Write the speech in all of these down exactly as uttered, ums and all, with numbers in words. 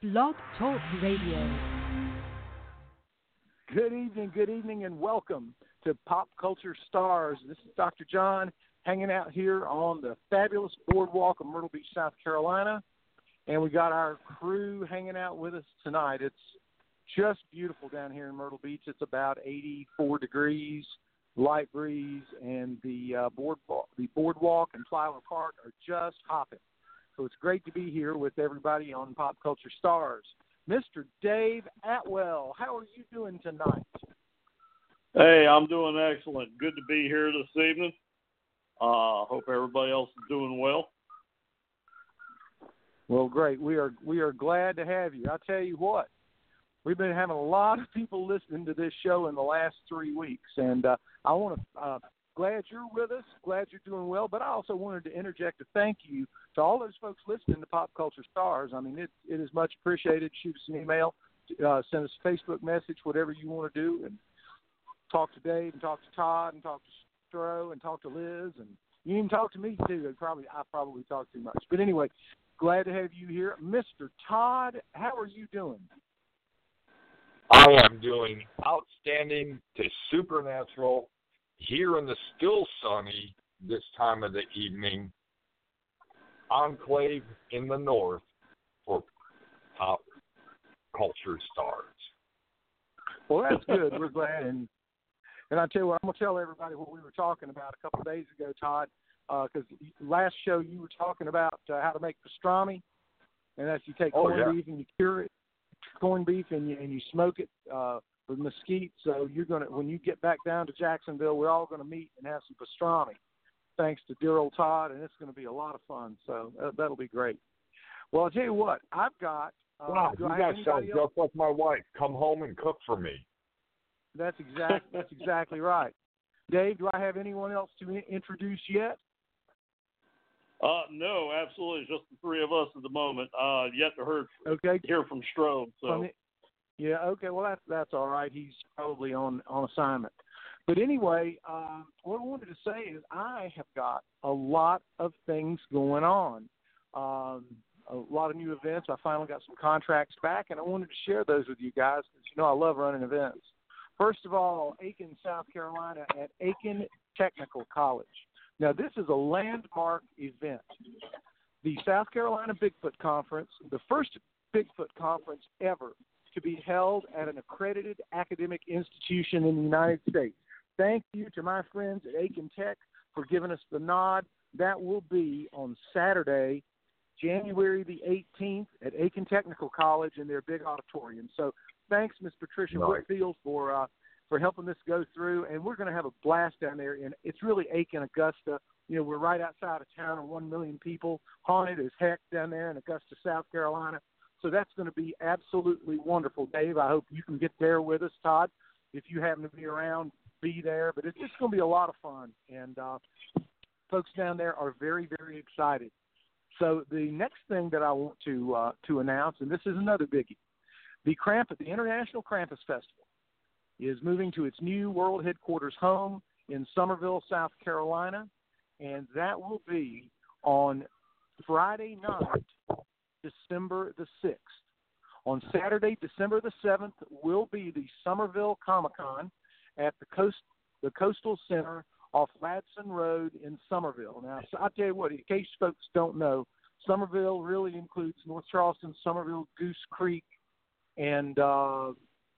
Blog Talk Radio. Good evening, good evening, and welcome to Pop Culture Stars. This is Doctor John hanging out here on the fabulous boardwalk of Myrtle Beach, South Carolina, and we got our crew hanging out with us tonight. It's just beautiful down here in Myrtle Beach. It's about eighty-four degrees, light breeze, and the uh, boardwalk, the boardwalk and Plyler Park are just hopping. So it's great to be here with everybody on Pop Culture Stars. Mister Dave Atwell, how are you doing tonight? Hey, I'm doing excellent. Good to be here this evening. Uh, hope everybody else is doing well. Well, great. We are we are glad to have you. I'll tell you what, we've been having a lot of people listening to this show in the last three weeks, and uh, I want to uh, glad you're with us, glad you're doing well, but I also wanted to interject a thank you to all those folks listening to Pop Culture Stars. I mean, it, it is much appreciated. Shoot us an email, uh, send us a Facebook message, whatever you want to do, and talk to Dave and talk to Todd and talk to Stro and talk to Liz, and you can talk to me too. Probably I probably talk too much, but anyway, glad to have you here, Mister Todd. How are you doing? I am doing outstanding to supernatural here in the still sunny this time of the evening enclave in the north for Pop Culture Stars. Well, that's good. We're glad. And and I tell you what, I'm going to tell everybody what we were talking about a couple of days ago, Todd, because uh, last show you were talking about uh, how to make pastrami, and that's you take oh, corned yeah. beef and you cure it, corned beef, and you, and you smoke it uh, with mesquite. So you're going to, when you get back down to Jacksonville, we're all going to meet and have some pastrami, thanks to dear old Todd, and it's going to be a lot of fun. So uh, that'll be great. Well, I'll tell you what, I've got. Uh, wow, do you I guys sound else? just like my wife. Come home and cook for me. That's exact. That's exactly right. Dave, do I have anyone else to in- introduce yet? Uh, no, absolutely. Just the three of us at the moment. Uh, yet to hear, okay. hear from Strobe. So. Yeah, okay. Well, that's that's all right. He's probably on, on assignment. But anyway, uh, what I wanted to say is I have got a lot of things going on, um, a lot of new events. I finally got some contracts back, and I wanted to share those with you guys because, you know, I love running events. First of all, Aiken, South Carolina at Aiken Technical College. Now, this is a landmark event. The South Carolina Bigfoot Conference, the first Bigfoot conference ever to be held at an accredited academic institution in the United States. Thank you to my friends at Aiken Tech for giving us the nod. That will be on Saturday, January the eighteenth at Aiken Technical College in their big auditorium. So thanks, Miz Patricia nice. Whitfield, for uh, for helping this go through. And we're going to have a blast down there. And it's really Aiken, Augusta. You know, we're right outside of town of one million people, haunted as heck down there in Augusta, South Carolina. So that's going to be absolutely wonderful, Dave. I hope you can get there with us, Todd. If you happen to be around, be there. But it's just going to be a lot of fun. And uh, folks down there are very, very excited. So the next thing that I want to uh, to announce, and this is another biggie, the Krampus, the International Krampus Festival is moving to its new world headquarters home in Summerville, South Carolina, and that will be on Friday night, December the sixth. On Saturday, December the seventh, will be the Summerville Comic-Con at the Coast, the Coastal Center off Ladson Road in Summerville. Now, so I'll tell you what, in case folks don't know, Summerville really includes North Charleston, Summerville, Goose Creek, and uh,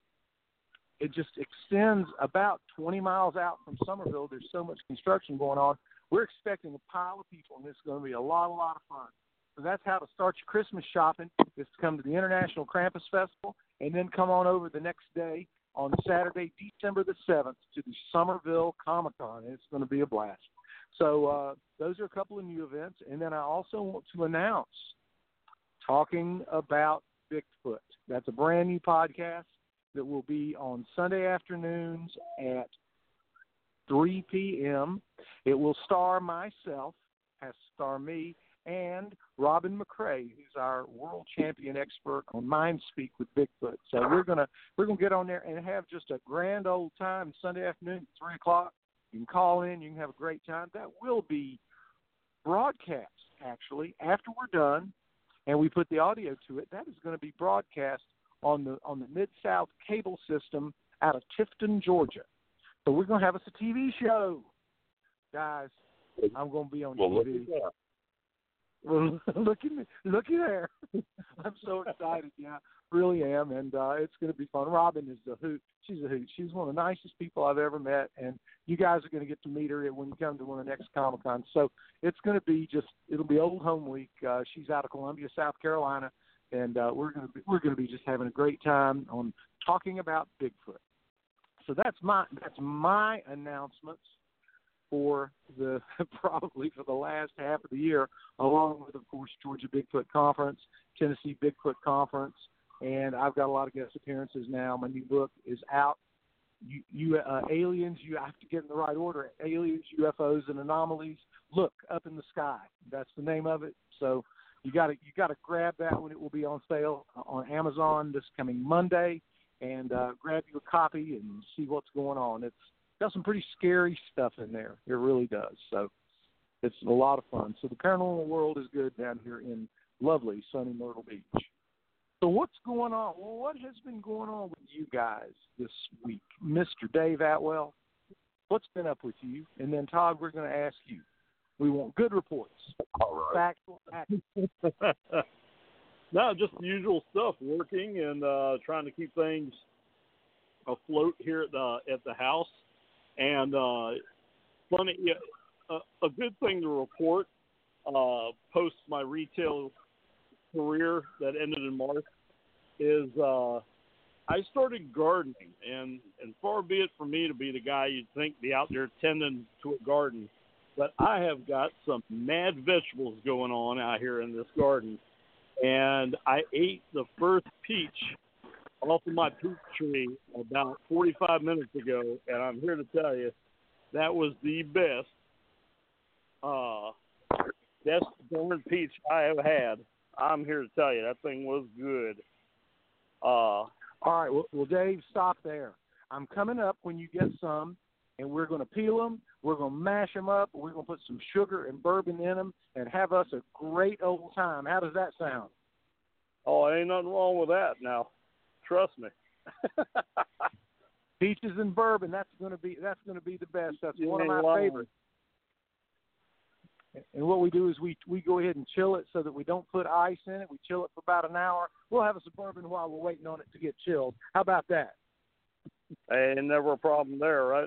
it just extends about twenty miles out from Summerville. There's so much construction going on. We're expecting a pile of people, and it's going to be a lot, a lot of fun. So that's how to start your Christmas shopping, is to come to the International Krampus Festival and then come on over the next day on Saturday, December the seventh, to the Summerville Comic-Con. It's going to be a blast. So uh, those are a couple of new events. And then I also want to announce, talking about Bigfoot. That's a brand new podcast that will be on Sunday afternoons at three p.m. It will star myself, has to star me, and Robin McCrae, who's our world champion expert on mind speak with Bigfoot. So we're gonna we're gonna get on there and have just a grand old time Sunday afternoon at three o'clock. You can call in, you can have a great time. That will be broadcast actually after we're done and we put the audio to it, that is going to be broadcast on the on the Mid-South cable system out of Tifton, Georgia. So we're going to have us a T V show, guys. I'm going to be on well, T V. Look at that. Well, looky, looky there. I'm so excited. Yeah, really am. And uh, it's going to be fun. Robin is a hoot. She's a hoot. She's one of the nicest people I've ever met. And you guys are going to get to meet her when you come to one of the next Comic-Cons. So it's going to be just, it'll be Old Home Week. Uh, she's out of Columbia, South Carolina. And uh, we're going to be, we're going to be just having a great time on talking about Bigfoot. So that's my, that's my announcements for the probably for the last half of the year, along with, of course, Georgia Bigfoot Conference, Tennessee Bigfoot Conference, and I've got a lot of guest appearances now. My new book is out. You, you uh, aliens, you have to get in the right order. Aliens, U F Os, and anomalies. Look up in the sky. That's the name of it. So you got to you got to grab that when it will be on sale on Amazon this coming Monday, and uh, grab you a copy and see what's going on. It's got some pretty scary stuff in there. It really does. So it's a lot of fun. So the paranormal world is good down here in lovely sunny Myrtle Beach. So what's going on? Well, what has been going on with you guys this week? Mister Dave Atwell, what's been up with you? And then, Todd, we're going to ask you. We want good reports. All right. Factual, accurate. No, just the usual stuff, working and uh, trying to keep things afloat here at the, at the house. And uh, funny, a, a good thing to report uh, post my retail career that ended in March is uh, I started gardening. And, and far be it from me to be the guy you'd think be out there tending to a garden, but I have got some mad vegetables going on out here in this garden. And I ate the first peach off of my peach tree about forty-five minutes ago, and I'm here to tell you that was the best, uh, best darn peach I have had. I'm here to tell you that thing was good. Uh, All right, well, well, Dave, stop there. I'm coming up when you get some, and we're going to peel them, we're going to mash them up, we're going to put some sugar and bourbon in them, and have us a great old time. How does that sound? oh, ain't nothing wrong with that now. Trust me. Peaches and bourbon, that's going to be that's going to be the best. That's You one of ain't my lying. favorites. And what we do is we we go ahead and chill it so that we don't put ice in it. We chill it for about an hour. We'll have us a bourbon while we're waiting on it to get chilled. How about that? Ain't never a problem there, right?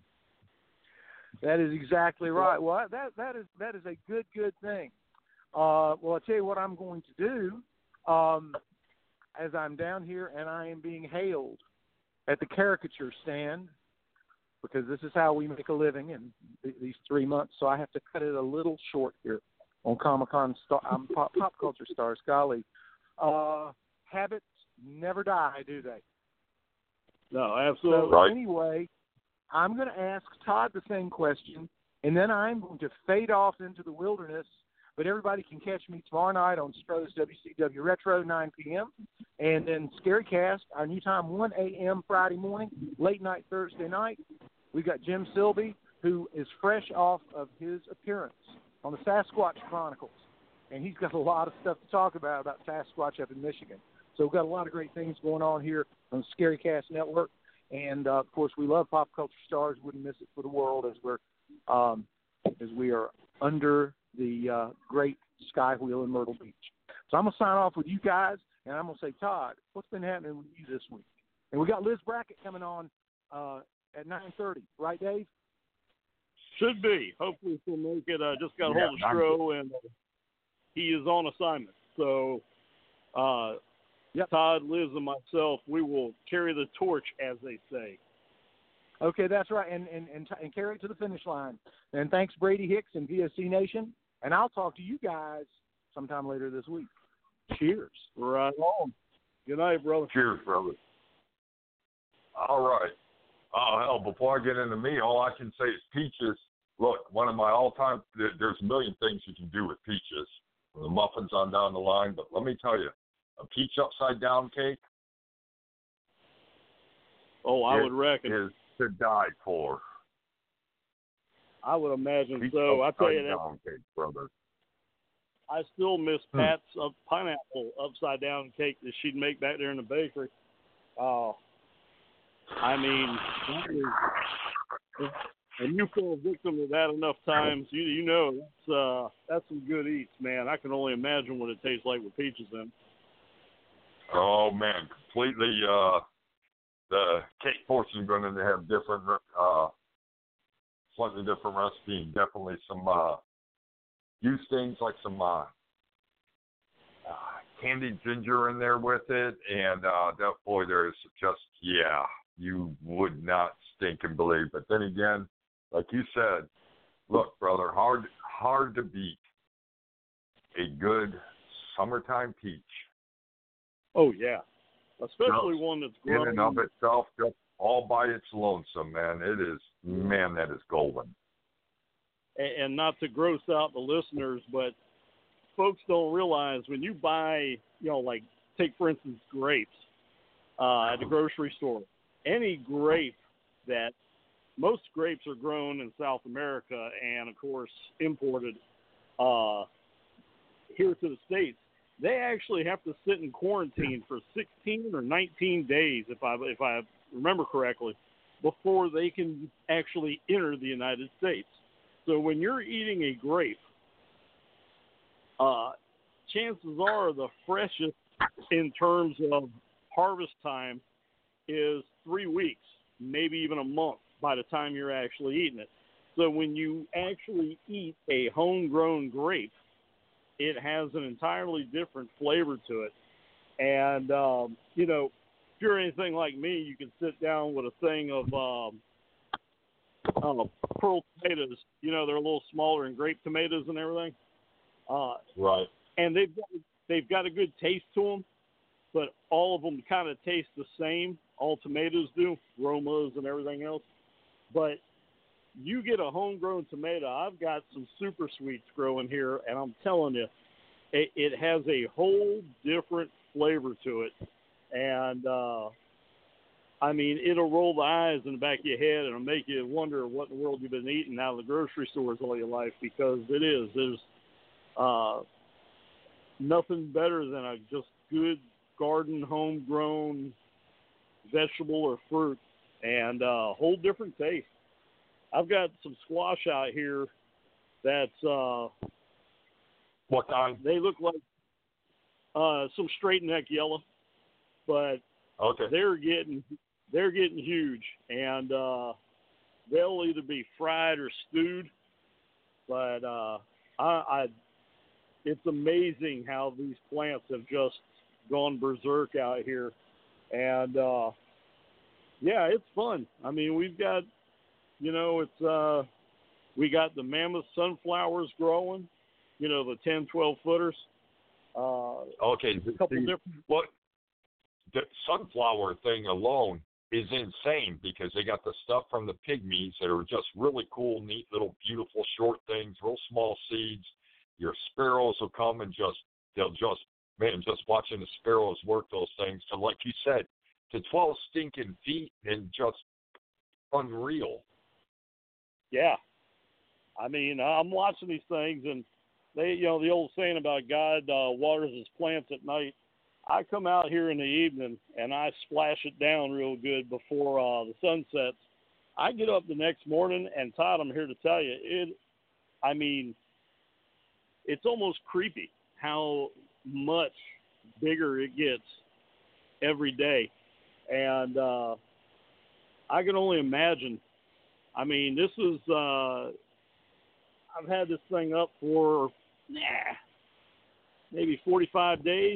That is exactly right. Well, that that is that is a good good thing. Uh, well, I'll tell you what I'm going to do. Um, as I'm down here and I am being hailed at the caricature stand, because this is how we make a living in th- these three months, so I have to cut it a little short here on Comic-Con Star, um, pop, pop Culture Stars. Golly. Uh, habits never die, do they? No, absolutely. So Right. anyway, I'm going to ask Todd the same question, and then I'm going to fade off into the wilderness. But everybody can catch me tomorrow night on Stroh's W C W Retro, nine p.m. And then Scarycast, our new time, one a.m. Friday morning, late night Thursday night. We've got Jim Silby, who is fresh off of his appearance on the Sasquatch Chronicles. And he's got a lot of stuff to talk about, about Sasquatch up in Michigan. So we've got a lot of great things going on here on the Scarycast Network. And, uh, of course, we love Pop Culture Stars. Wouldn't miss it for the world as we're um, as we are under the uh, great Sky Wheel in Myrtle Beach. So I'm going to sign off with you guys, and I'm going to say, Todd, what's been happening with you this week? And we got Liz Brackett coming on uh, at nine thirty, right, Dave? Should be. Hopefully she'll make it. I just got a Yeah, hold of Stro, and uh, he is on assignment. So uh, Yep. Todd, Liz, and myself, we will carry the torch, as they say. Okay, that's right, and, and, and, and carry it to the finish line. And thanks, Brady Hicks and V O C Nation. And I'll talk to you guys sometime later this week. Cheers. Right on. Good night, brother. Cheers, brother. All right. Oh, hell, before I get into me, all I can say is peaches. Look, one of my all-time, there, there's a million things you can do with peaches. The muffins on down the line, but let me tell you, a peach upside-down cake Oh, I is, would reckon. is to die for. I would imagine Peach so. I tell you that. upside-down cake, brother. I still miss Hmm. Pat's uh, pineapple upside down cake that she'd make back there in the bakery. Oh, I mean, that is, and you fall victim to that enough times, you you know that's uh, that's some good eats, man. I can only imagine what it tastes like with peaches in. Oh man, completely. Uh, the cake portion is going to have different, uh, slightly different recipe, and definitely some uh, use things like some uh, uh, candied ginger in there with it, and uh, that boy, there's just yeah, you would not stink and believe. But then again, like you said, look, brother, hard hard to beat a good summertime peach. Oh yeah, especially Just one that's in grown. and of itself, just all by its lonesome, man. It is, man, that is golden. And, and not to gross out the listeners, but folks don't realize when you buy, you know, like take for instance grapes uh, at the grocery store. Any grape that most grapes are grown in South America and of course imported uh, here to the States. They actually have to sit in quarantine for sixteen or nineteen days, if I if I remember correctly, before they can actually enter the United States. So when you're eating a grape, uh, chances are the freshest in terms of harvest time is three weeks, maybe even a month by the time you're actually eating it. So when you actually eat a homegrown grape, it has an entirely different flavor to it. And, um, you know, if you're anything like me, you can sit down with a thing of um, uh, pearl tomatoes. You know, they're a little smaller than grape tomatoes and everything. Uh, Right. and they've got, they've got a good taste to them, but all of them kind of taste the same. All tomatoes do, aromas and everything else. But you get a homegrown tomato. I've got some super sweets growing here, and I'm telling you, it, it has a whole different flavor to it. And, uh, I mean, it'll roll the eyes in the back of your head, and it'll make you wonder what in the world you've been eating out of the grocery stores all your life, because it is. There's uh, nothing better than a just good garden, homegrown vegetable or fruit, and a uh, whole different taste. I've got some squash out here that's uh, what kind? They look like uh, some straight neck yellow, but okay, they're getting they're getting huge, and uh, they'll either be fried or stewed. But uh, I, I, it's amazing how these plants have just gone berserk out here, and uh, yeah, it's fun. I mean, we've got. You know, it's uh, we got the mammoth sunflowers growing, you know, the ten, twelve footers. Uh, okay, a couple the, different. What the sunflower thing alone is insane, because they got the stuff from the pygmies that are just really cool, neat, little, beautiful, short things, real small seeds. Your sparrows will come and just they'll just man, just watching the sparrows work those things. So, like you said, to twelve stinking feet and just unreal. Yeah, I mean, I'm watching these things, and they, you know, the old saying about God uh, waters his plants at night. I come out here in the evening and I splash it down real good before uh, the sun sets. I get up the next morning, and Todd, I'm here to tell you, it. I mean, it's almost creepy how much bigger it gets every day, and uh, I can only imagine. I mean, this is, uh, I've had this thing up for, nah, maybe forty-five days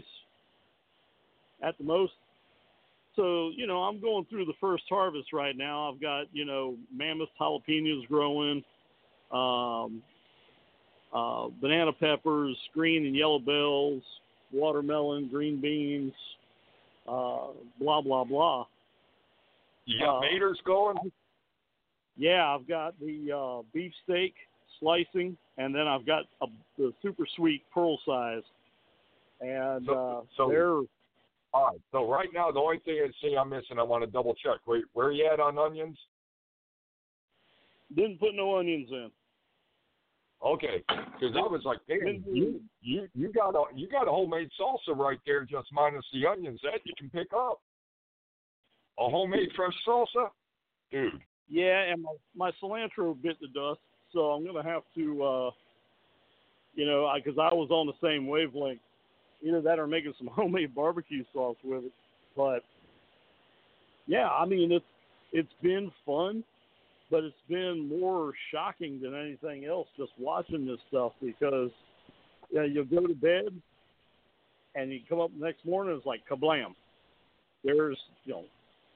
at the most. So, you know, I'm going through the first harvest right now. I've got, you know, mammoth jalapenos growing, um, uh, banana peppers, green and yellow bells, watermelon, green beans, uh, blah, blah, blah. You got uh, maters going? Yeah, I've got the uh, beefsteak slicing, and then I've got a, the super sweet pearl size. And so, uh, so, they're... All right, so right now, the only thing I see I'm missing, I want to double check. Wait, where are you at on onions? Didn't put no onions in. Okay, because I was like, damn, you you you got a you got a homemade salsa right there, just minus the onions that you can pick up. A homemade fresh salsa, dude. Yeah, and my, my cilantro bit the dust, so I'm gonna have to, uh, you know, because I, I was on the same wavelength. Either that or making some homemade barbecue sauce with it. But yeah, I mean it's it's been fun. But it's been more shocking than anything else just watching this stuff because you know, you'll go to bed and you come up the next morning, it's like kablam. There's, you know,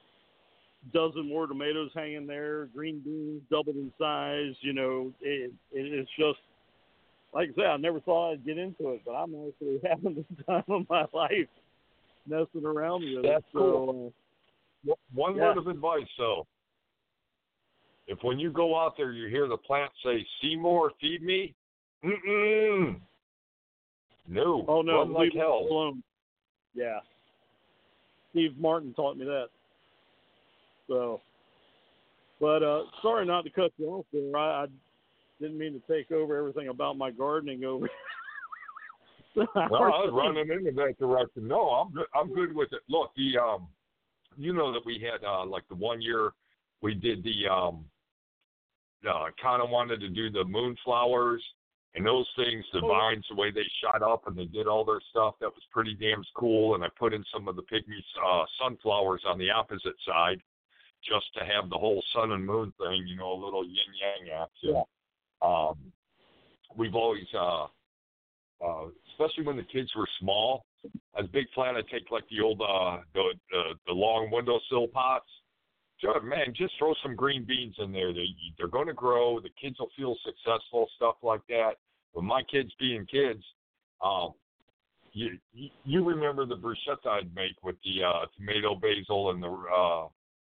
a dozen more tomatoes hanging there, green beans doubled in size. You know, it, it, it's just, like I said, I never thought I'd get into it, but I'm actually having the time of my life messing around with That's it. cool. So, One yeah. word of advice, though. If when you go out there, you hear the plant say, "Seymour, feed me," mm-mm. No. Oh, no. Run like leave hell. it alone. Yeah. Steve Martin taught me that. So, but uh, sorry not to cut you off there. I, I didn't mean to take over everything about my gardening over. Well, I was running into that direction. No, I'm good. I'm good with it. Look, the um, you know that we had uh, like the one year we did the um, uh, kind of wanted to do the moonflowers and those things, the vines, the way they shot up and they did all their stuff. That was pretty damn cool. And I put in some of the pygmy uh, sunflowers on the opposite side, just to have the whole sun and moon thing, you know, a little yin yang action. Yeah. Um, we've always, uh, uh, especially when the kids were small, as big plan, I take like the old, uh, the, the the long windowsill pots. Just, man, just throw some green beans in there. They, they're going to grow. The kids will feel successful, stuff like that. But my kids being kids, um, you, you you remember the bruschetta I'd make with the uh, tomato, basil, and the uh,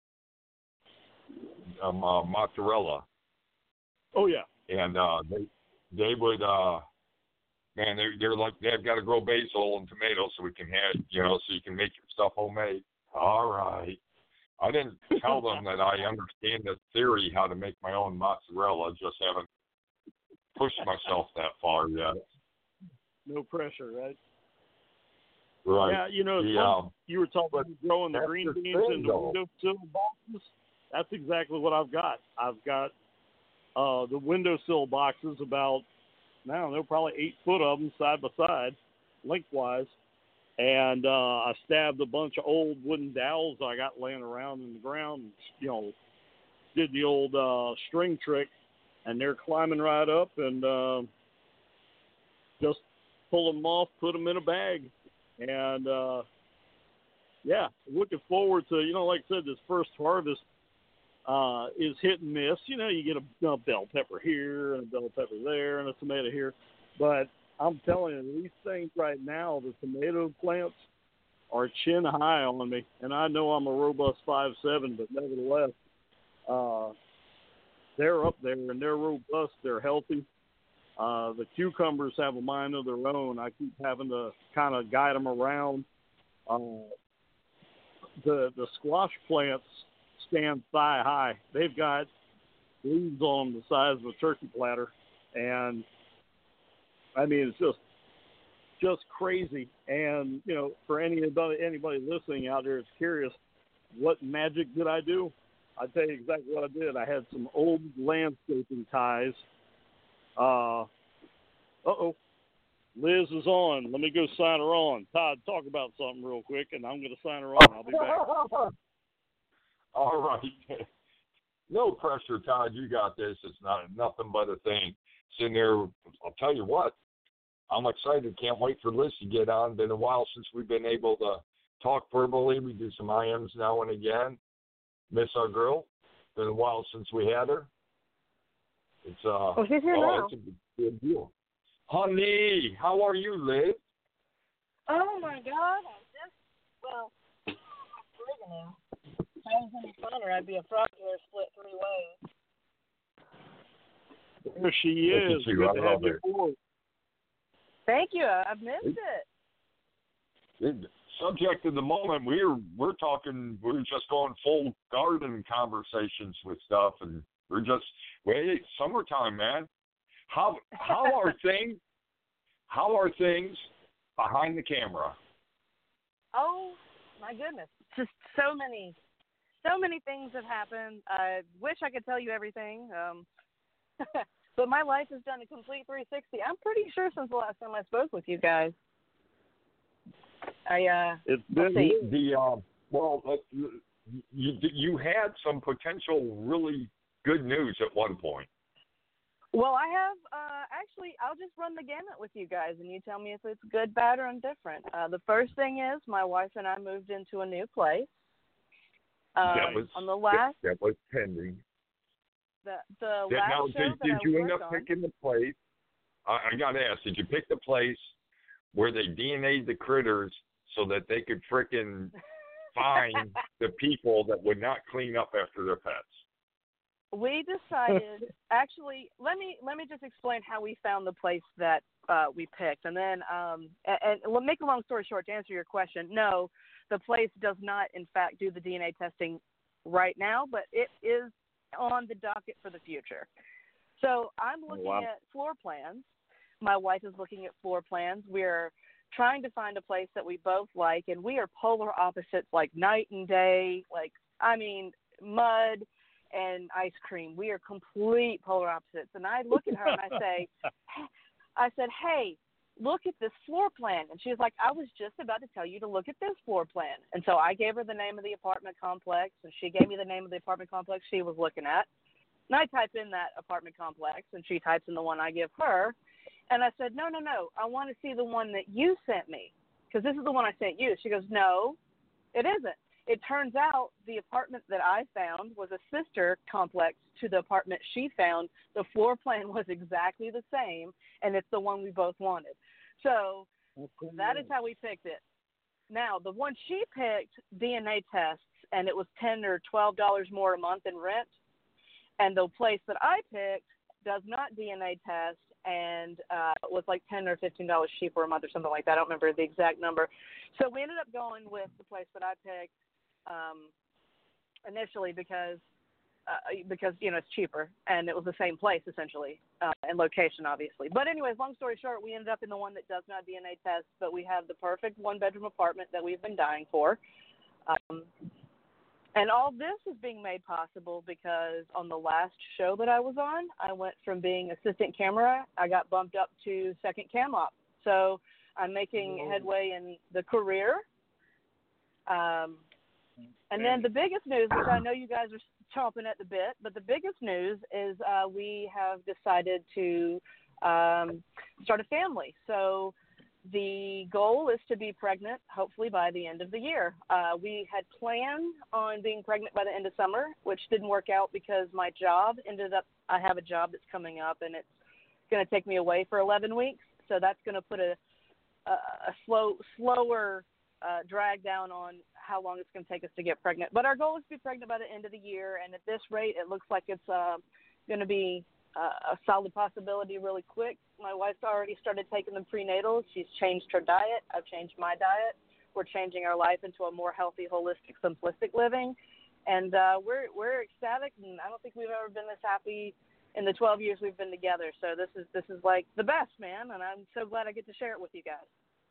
um, uh, mozzarella. Oh yeah. And uh, they they would, uh, man, they're, they're like they've got to grow basil and tomatoes so we can have, you know, so you can make your stuff homemade. All right. I didn't tell them that I understand the theory how to make my own mozzarella. Just haven't pushed myself that far yet. No pressure, right? Right. Yeah, you know, the, um, you were talking about growing the green the beans thing, in the though. windowsill boxes. That's exactly what I've got. I've got uh, the windowsill boxes, about, I don't know, probably eight foot of them side by side, lengthwise. And uh, I stabbed a bunch of old wooden dowels I got laying around in the ground. You know, did the old uh, string trick, and they're climbing right up, and uh, just pull them off, put them in a bag, and uh, yeah, looking forward to, you know, like I said, this first harvest uh, is hit and miss. You know, you get a, a bell pepper here and a bell pepper there and a tomato here, but I'm telling you, these things right now, the tomato plants are chin high on me, and I know I'm a robust five seven, but nevertheless, uh, they're up there, and they're robust. They're healthy. Uh, the cucumbers have a mind of their own. I keep having to kind of guide them around. Uh, the the squash plants stand thigh high. They've got leaves on them the size of a turkey platter, and I mean, it's just just crazy. And, you know, for anybody anybody listening out there that's curious, what magic did I do? I'll tell you exactly what I did. I had some old landscaping ties. Uh, uh-oh. Liz is on. Let me go sign her on. Todd, talk about something real quick, and I'm going to sign her on. I'll be back. All right. No pressure, Todd. You got this. It's not nothing but a thing. Sitting there, I'll tell you what, I'm excited. Can't wait for Liz to get on. Been a while since we've been able to talk verbally. We do some I Ms now and again. Miss our girl. Been a while since we had her. It's uh oh, she's here oh, now. It's a big deal. Honey, how are you, Liz? Oh my God! I'm just well, I'm now. If I was any funner, I'd be a frog hair split three ways. There she is. You. Good I to love have you it. aboard. Thank you. I've missed it. it. Subject of the moment, we're we're talking. We're just going full garden conversations with stuff, and we're just wait summertime, man. How how are things? How are things behind the camera? Oh my goodness, just so many, so many things have happened. I wish I could tell you everything, um, but my life has done a complete three sixty. I'm pretty sure since the last time I spoke with you guys. I uh, It's let's been see. The uh, well, uh, you you had some potential really good news at one point. Well, I have, uh, actually, I'll just run the gamut with you guys, and you tell me if it's good, bad, or indifferent. Uh, the first thing is my wife and I moved into a new place. Um, that was on the last, that, that was pending. the, the That, last now, show did, that did I you end worked up on. picking the place? I, I got to ask, did you pick the place where they D N A'd the critters so that they could frickin' find the people that would not clean up after their pets? We decided, actually, let me let me just explain how we found the place that uh, we picked, and then um, and, and we'll make a long story short to answer your question. No, the place does not, in fact, do the D N A testing right now, but it is on the docket for the future. So I'm looking wow. at floor plans. My wife is looking at floor plans. We're trying to find a place that we both like, and we are polar opposites, like night and day. Like, I mean, mud and ice cream. We are complete polar opposites. And I look at her and I say, I said, hey, look at this floor plan. And she was like, I was just about to tell you to look at this floor plan. And so I gave her the name of the apartment complex, and she gave me the name of the apartment complex she was looking at. And I type in that apartment complex, and she types in the one I give her. And I said, no, no, no, I want to see the one that you sent me, because this is the one I sent you. She goes, no, it isn't. It turns out the apartment that I found was a sister complex to the apartment she found. The floor plan was exactly the same, and it's the one we both wanted. So that is how we picked it. Now, the one she picked, D N A tests, and it was ten or twelve dollars more a month in rent. And the place that I picked does not D N A test, and uh, was like ten or fifteen dollars cheaper a month or something like that. I don't remember the exact number. So we ended up going with the place that I picked. Um, initially because, uh, because, you know, it's cheaper, and it was the same place essentially, uh, and location obviously. But anyways, long story short, we ended up in the one that does not D N A test, but we have the perfect one bedroom apartment that we've been dying for. Um, and all this is being made possible because on the last show that I was on, I went from being assistant camera, I got bumped up to second cam op. So I'm making Whoa. headway in the career. Um, And then the biggest news, which I know you guys are chomping at the bit, but the biggest news is uh, we have decided to um, start a family. So the goal is to be pregnant, hopefully by the end of the year. Uh, we had planned on being pregnant by the end of summer, which didn't work out because my job ended up, I have a job that's coming up, and it's going to take me away for eleven weeks. So that's going to put a, a, a slow, slower uh, drag down on how long it's going to take us to get pregnant. But our goal is to be pregnant by the end of the year, and at this rate, it looks like it's uh, going to be uh, a solid possibility really quick. My wife's already started taking the prenatals. She's changed her diet. I've changed my diet. We're changing our life into a more healthy, holistic, simplistic living, and uh, we're we're ecstatic, and I don't think we've ever been this happy in the twelve years we've been together. So this is this is like the best, man, and I'm so glad I get to share it with you guys.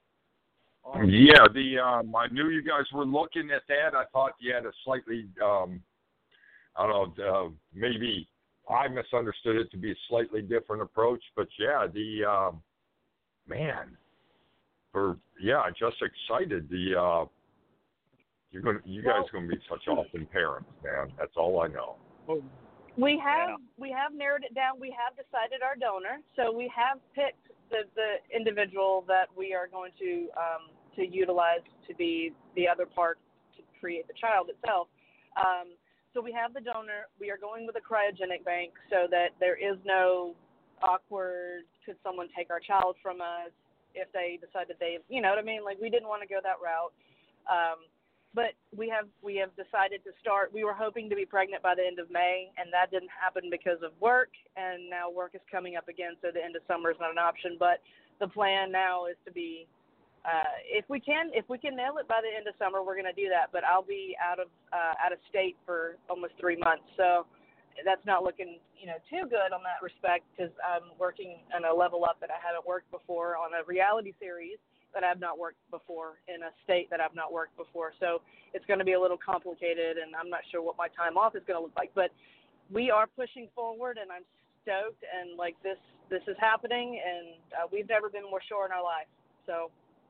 Yeah, the um, I knew you guys were looking at that. I thought you had a slightly, um, I don't know, uh, maybe I misunderstood it to be a slightly different approach. But yeah, the um, man, for yeah, just excited. The uh, you're going, you guys are going to be such awesome parents, man. That's all I know. We have Yeah. we have narrowed it down. We have decided our donor, so we have picked the, the individual that we are going to um, to utilize to be the other part to create the child itself. Um, so we have the donor. We are going with a cryogenic bank so that there is no awkward, could someone take our child from us if they decided they, you know what I mean? Like, we didn't want to go that route. Um, But we have we have decided to start. We were hoping to be pregnant by the end of May, and that didn't happen because of work. And now work is coming up again, so the end of summer is not an option. But the plan now is to be, uh, if we can, if we can nail it by the end of summer, we're going to do that. But I'll be out of uh, out of state for almost three months. So that's not looking, you know, too good on that respect because I'm working on a level up that I haven't worked before on a reality series that I've not worked before in a state that I've not worked before. So it's going to be a little complicated, and I'm not sure what my time off is going to look like. But we are pushing forward, and I'm stoked, and, like, this this is happening, and uh, we've never been more sure in our life. So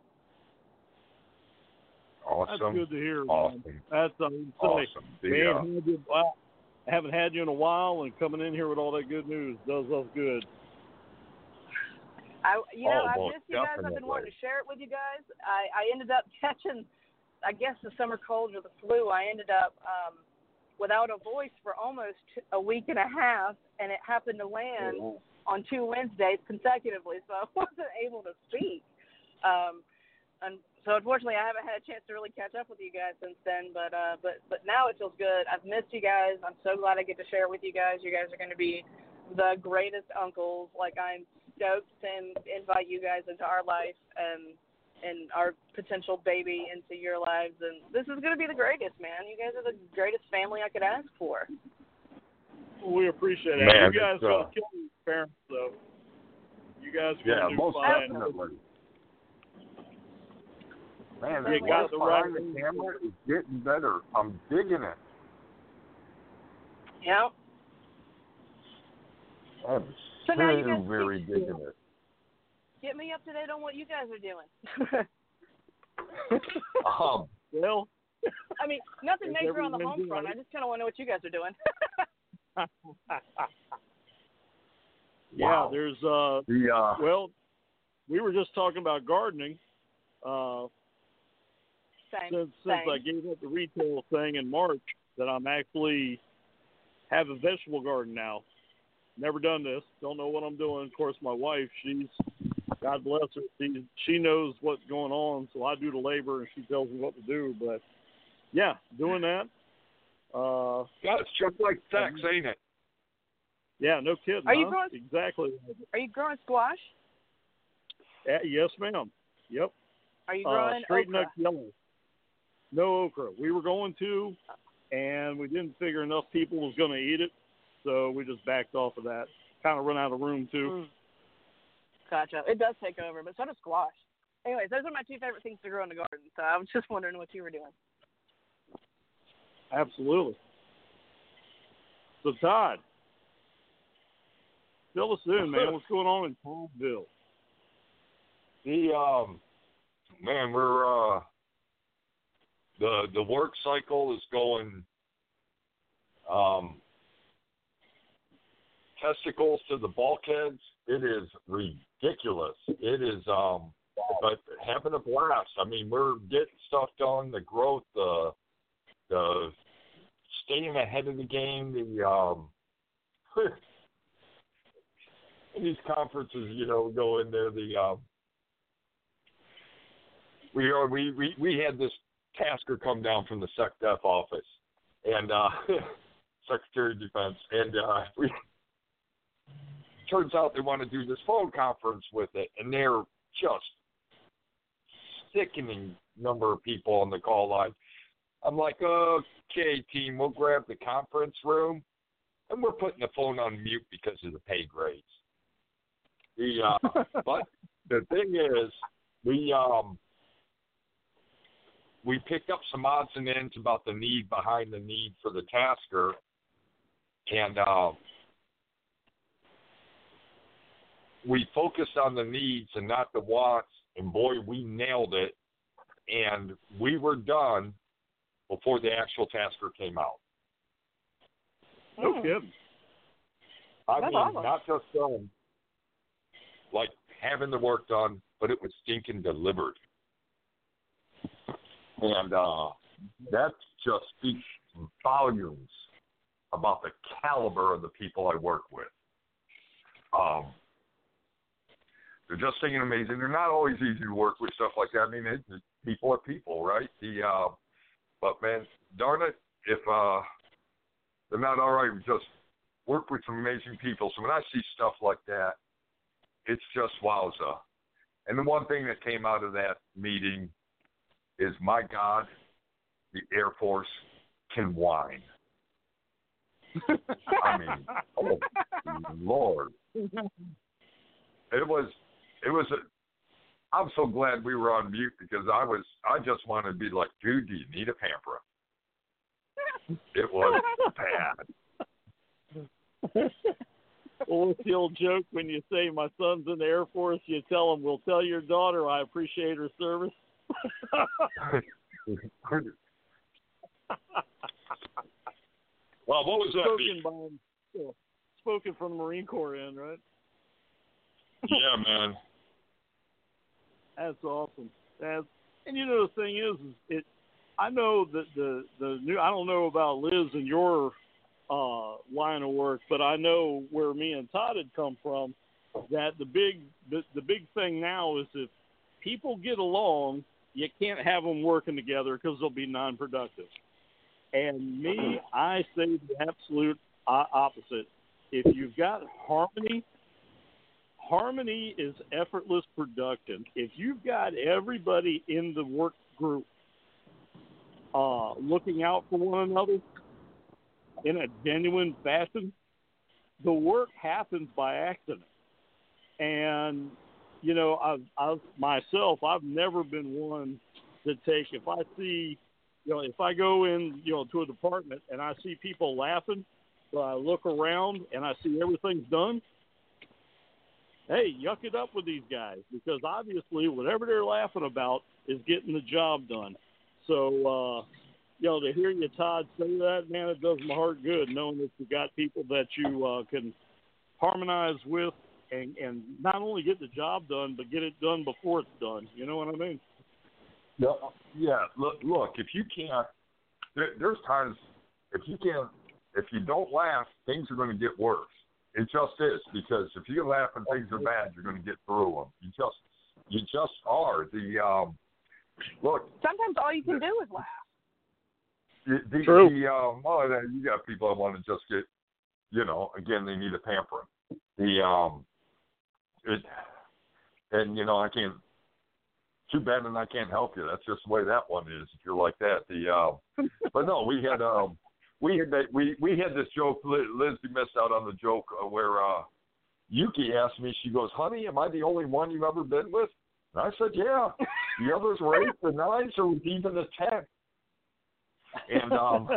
awesome. That's good to hear. Awesome. Man. That's um, awesome. The, man, uh, had you, well, I haven't had you in a while, and coming in here with all that good news does us good. I, you know, oh, I've well, missed you guys. definitely. I've been wanting to share it with you guys. I, I ended up catching, I guess, the summer cold or the flu. I ended up um, without a voice for almost a week and a half, and it happened to land oh. on two Wednesdays consecutively, so I wasn't able to speak. Um, and so unfortunately, I haven't had a chance to really catch up with you guys since then. But uh, but but now it feels good. I've missed you guys. I'm so glad I get to share it with you guys. You guys are going to be the greatest uncles. Like, I'm stoked to invite you guys into our life and and our potential baby into your lives. And this is going to be the greatest, man. You guys are the greatest family I could ask for. We appreciate it. Man, you guys uh, gonna kill your parents, though. You guys are yeah, gonna do most fine. definitely. Man, You this got voice the behind right- the camera is getting better. I'm digging it. Yeah. I'm So now you very, guys very keep- digging it. Get me up to date on what you guys are doing. Um, Well, I mean, nothing Is major on the everything home front. right? I just kind of want to know what you guys are doing. yeah, Wow. there's uh, the uh, well, we were just talking about gardening. Uh, Same. since since Same. I gave up the retail thing in March, that I'm actually have a vegetable garden now. Never done this. Don't know what I'm doing. Of course, my wife, she's, God bless her, she, she knows what's going on, so I do the labor and she tells me what to do. But, yeah, doing that. Uh, God, it's just like sex, ain't it? yeah, no kidding. Are you huh? growing- Exactly. Are you growing squash? Uh, yes, ma'am. Yep. Are you Uh, growing straight okra? neck yellow. No okra. We were going to, and we didn't figure enough people was going to eat it, so we just backed off of that. Kind of run out of room, too. Mm. Gotcha. It does take over, but so does squash. Anyways, those are my two favorite things to grow in the garden, so I was just wondering what you were doing. Absolutely. So, Todd, fill us in, man. What's going on in Palmville? The um, man, we're uh, the the work cycle is going um, testicles to the bulkheads. It is ridiculous. It is um, but having a blast. I mean, we're getting stuff done. The growth, the the staying ahead of the game. The um, in these conferences, you know, go in there. The um. We are we, we, we had this tasker come down from the SecDef office and uh, Secretary of Defense, and uh, we turns out they want to do this phone conference with it, and they're just sickening number of people on the call line. I'm like, okay, team, we'll grab the conference room, and we're putting the phone on mute because of the pay grades. The uh, but the thing is, we um. We picked up some odds and ends about the need behind the need for the tasker, and uh, we focused on the needs and not the wants, and boy, we nailed it, and we were done before the actual tasker came out. No Mm. kidding. I That's mean, awesome. not just done, like having the work done, but it was stinking delivered. And uh, that just speaks volumes about the caliber of the people I work with. Um, they're just singing amazing. They're not always easy to work with, stuff like that. I mean, it, it, people are people, right? The uh, but man, darn it, if uh, they're not all right, we just work with some amazing people. So when I see stuff like that, it's just wowza. And the one thing that came out of that meeting is, my God, the Air Force can whine. I mean, oh Lord, it was, it was. A, I'm so glad we were on mute because I was, I just wanted to be like, dude, do you need a pamper? It was bad. Well, it's the old joke when you say my son's in the Air Force, you tell him, "We'll tell your daughter I appreciate her service." Well, what was that? Spoken by him, yeah, spoken from the Marine Corps end, right? Yeah, man. That's awesome. That's, and you know the thing is, is it. I know that the the new. I don't know about Liz and your uh, line of work, but I know where me and Todd had come from. That the big the, the big thing now is if people get along, you can't have them working together because they'll be non-productive. And me, I say the absolute opposite. If you've got harmony, harmony is effortless production. If you've got everybody in the work group uh, looking out for one another in a genuine fashion, the work happens by accident. And, you know, I've, I've myself, I've never been one to take, if I see, you know, if I go in, you know, to a department and I see people laughing, so I look around and I see everything's done, hey, yuck it up with these guys, because obviously whatever they're laughing about is getting the job done. So, uh, you know, to hear you, Todd, say that, man, it does my heart good, knowing that you got people that you uh, can harmonize with and, and not only get the job done, but get it done before it's done. You know what I mean? Yeah, yeah. Look, look. If you can't, there, there's times if you can't, if you don't laugh, things are going to get worse. It just is, because if you laugh and things are bad, you're going to get through them. You just, you just are. The um, look. Sometimes all you can do is laugh. The, the, True. The um, well, you got people that want to just get, you know, again, they need a pampering. The um, it, and you know, I can't. Too bad, and I can't help you. That's just the way that one is. If you're like that, the uh, but no, we had um, we had we we had this joke. Liz, you missed out on the joke uh, where uh, Yuki asked me. She goes, "Honey, am I the only one you've ever been with?" And I said, "Yeah." The others were eight, the nines, or even the ten. And um,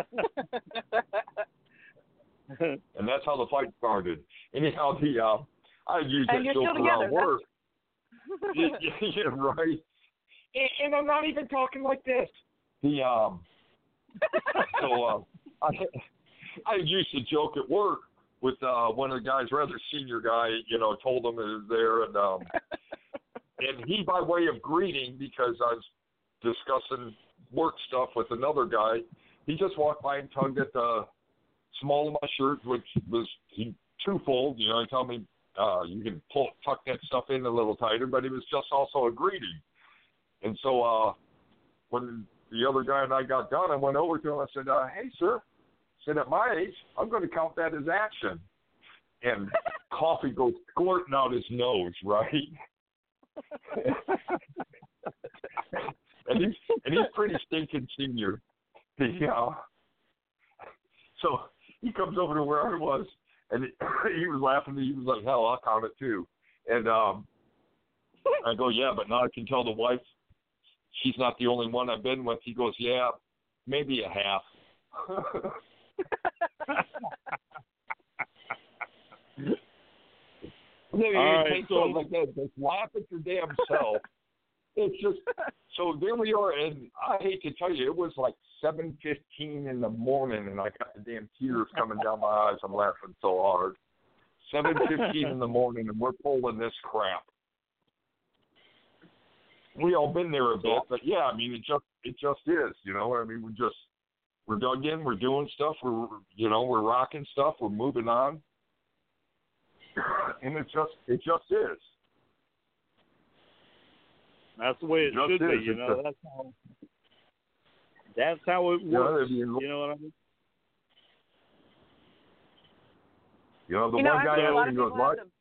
and that's how the fight started. Anyhow, the uh, I use that and you're joke still together. around work. yeah, yeah, right. And, and I'm not even talking like this. The um, so uh, I I used to joke at work with uh, one of the guys, rather senior guy, you know, told him it was there, and um, and he, by way of greeting, because I was discussing work stuff with another guy, he just walked by and tugged at the small of my shirt, which was he twofold. You know, he told me uh, you can pull tuck that stuff in a little tighter, but it was just also a greeting. And so uh, when the other guy and I got done, I went over to him. I said, uh, "Hey, sir," I said, "at my age, I'm going to count that as action." And coffee goes squirting out his nose, right? and he's and he's pretty stinking senior. He, uh, so he comes over to where I was, and he, he was laughing. He was like, "Hell, I'll count it too." And um, I go, "Yeah, but now I can tell the wife she's not the only one I've been with." He goes, "Yeah, maybe a half." All right, so like that, just laugh at your damn self. It's just so there we are, and I hate to tell you, it was like seven fifteen in the morning, and I got the damn tears coming down my eyes. I'm laughing so hard. Seven fifteen in the morning, and we're pulling this crap. We all been there a bit, but yeah, I mean, it just it just is, you know. I mean, we're just we're dug in, we're doing stuff, we're you know, we're rocking stuff, we're moving on, and it just it just is. That's the way it, it should be, you know. Just, that's how that's how it works. You know, you know what I mean? You know, the you one know, guy asked me, goes, "What?" The...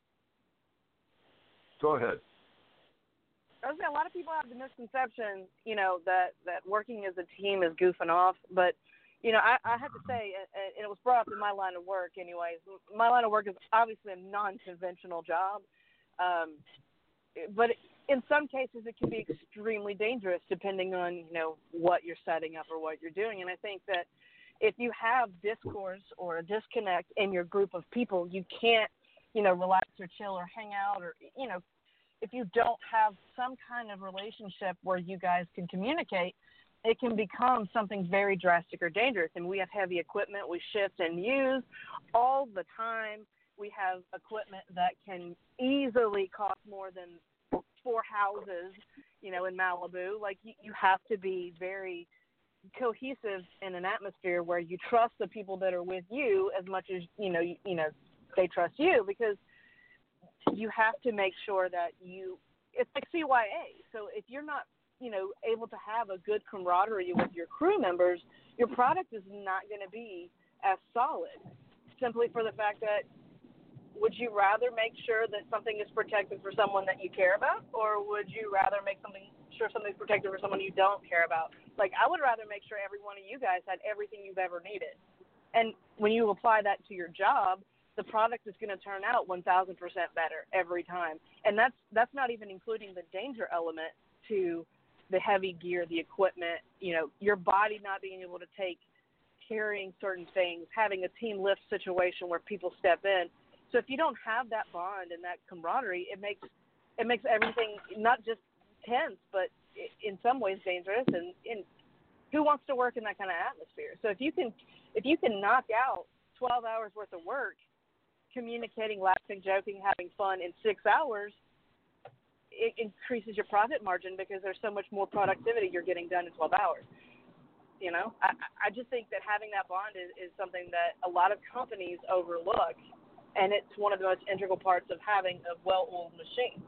Go ahead. I was saying, a lot of people have the misconception, you know, that, that working as a team is goofing off. But, you know, I, I have to say, and it was brought up in my line of work anyways, my line of work is obviously a non-conventional job, um, but in some cases it can be extremely dangerous depending on, you know, what you're setting up or what you're doing. And I think that if you have discourse or a disconnect in your group of people, you can't, you know, relax or chill or hang out, or, you know, if you don't have some kind of relationship where you guys can communicate, it can become something very drastic or dangerous. And we have heavy equipment we shift and use all the time. We have equipment that can easily cost more than four houses, you know, in Malibu. Like, you, you have to be very cohesive in an atmosphere where you trust the people that are with you as much as, you know, you, you know, they trust you, because you have to make sure that you, it's like C Y A. So if you're not, you know, able to have a good camaraderie with your crew members, your product is not going to be as solid, simply for the fact that, would you rather make sure that something is protected for someone that you care about, or would you rather make something sure something's protected for someone you don't care about? Like, I would rather make sure every one of you guys had everything you've ever needed. And when you apply that to your job, the product is going to turn out one thousand percent better every time. And that's that's not even including the danger element to the heavy gear, the equipment, you know, your body not being able to take carrying certain things, having a team lift situation where people step in. So if you don't have that bond and that camaraderie, it makes it makes everything not just tense, but in some ways dangerous. And, and who wants to work in that kind of atmosphere? So if you can if you can knock out twelve hours worth of work, communicating, laughing, joking, having fun in six hours, it increases your profit margin because there's so much more productivity you're getting done in twelve hours. You know, I, I just think that having that bond is, is something that a lot of companies overlook. And it's one of the most integral parts of having a well-oiled machine.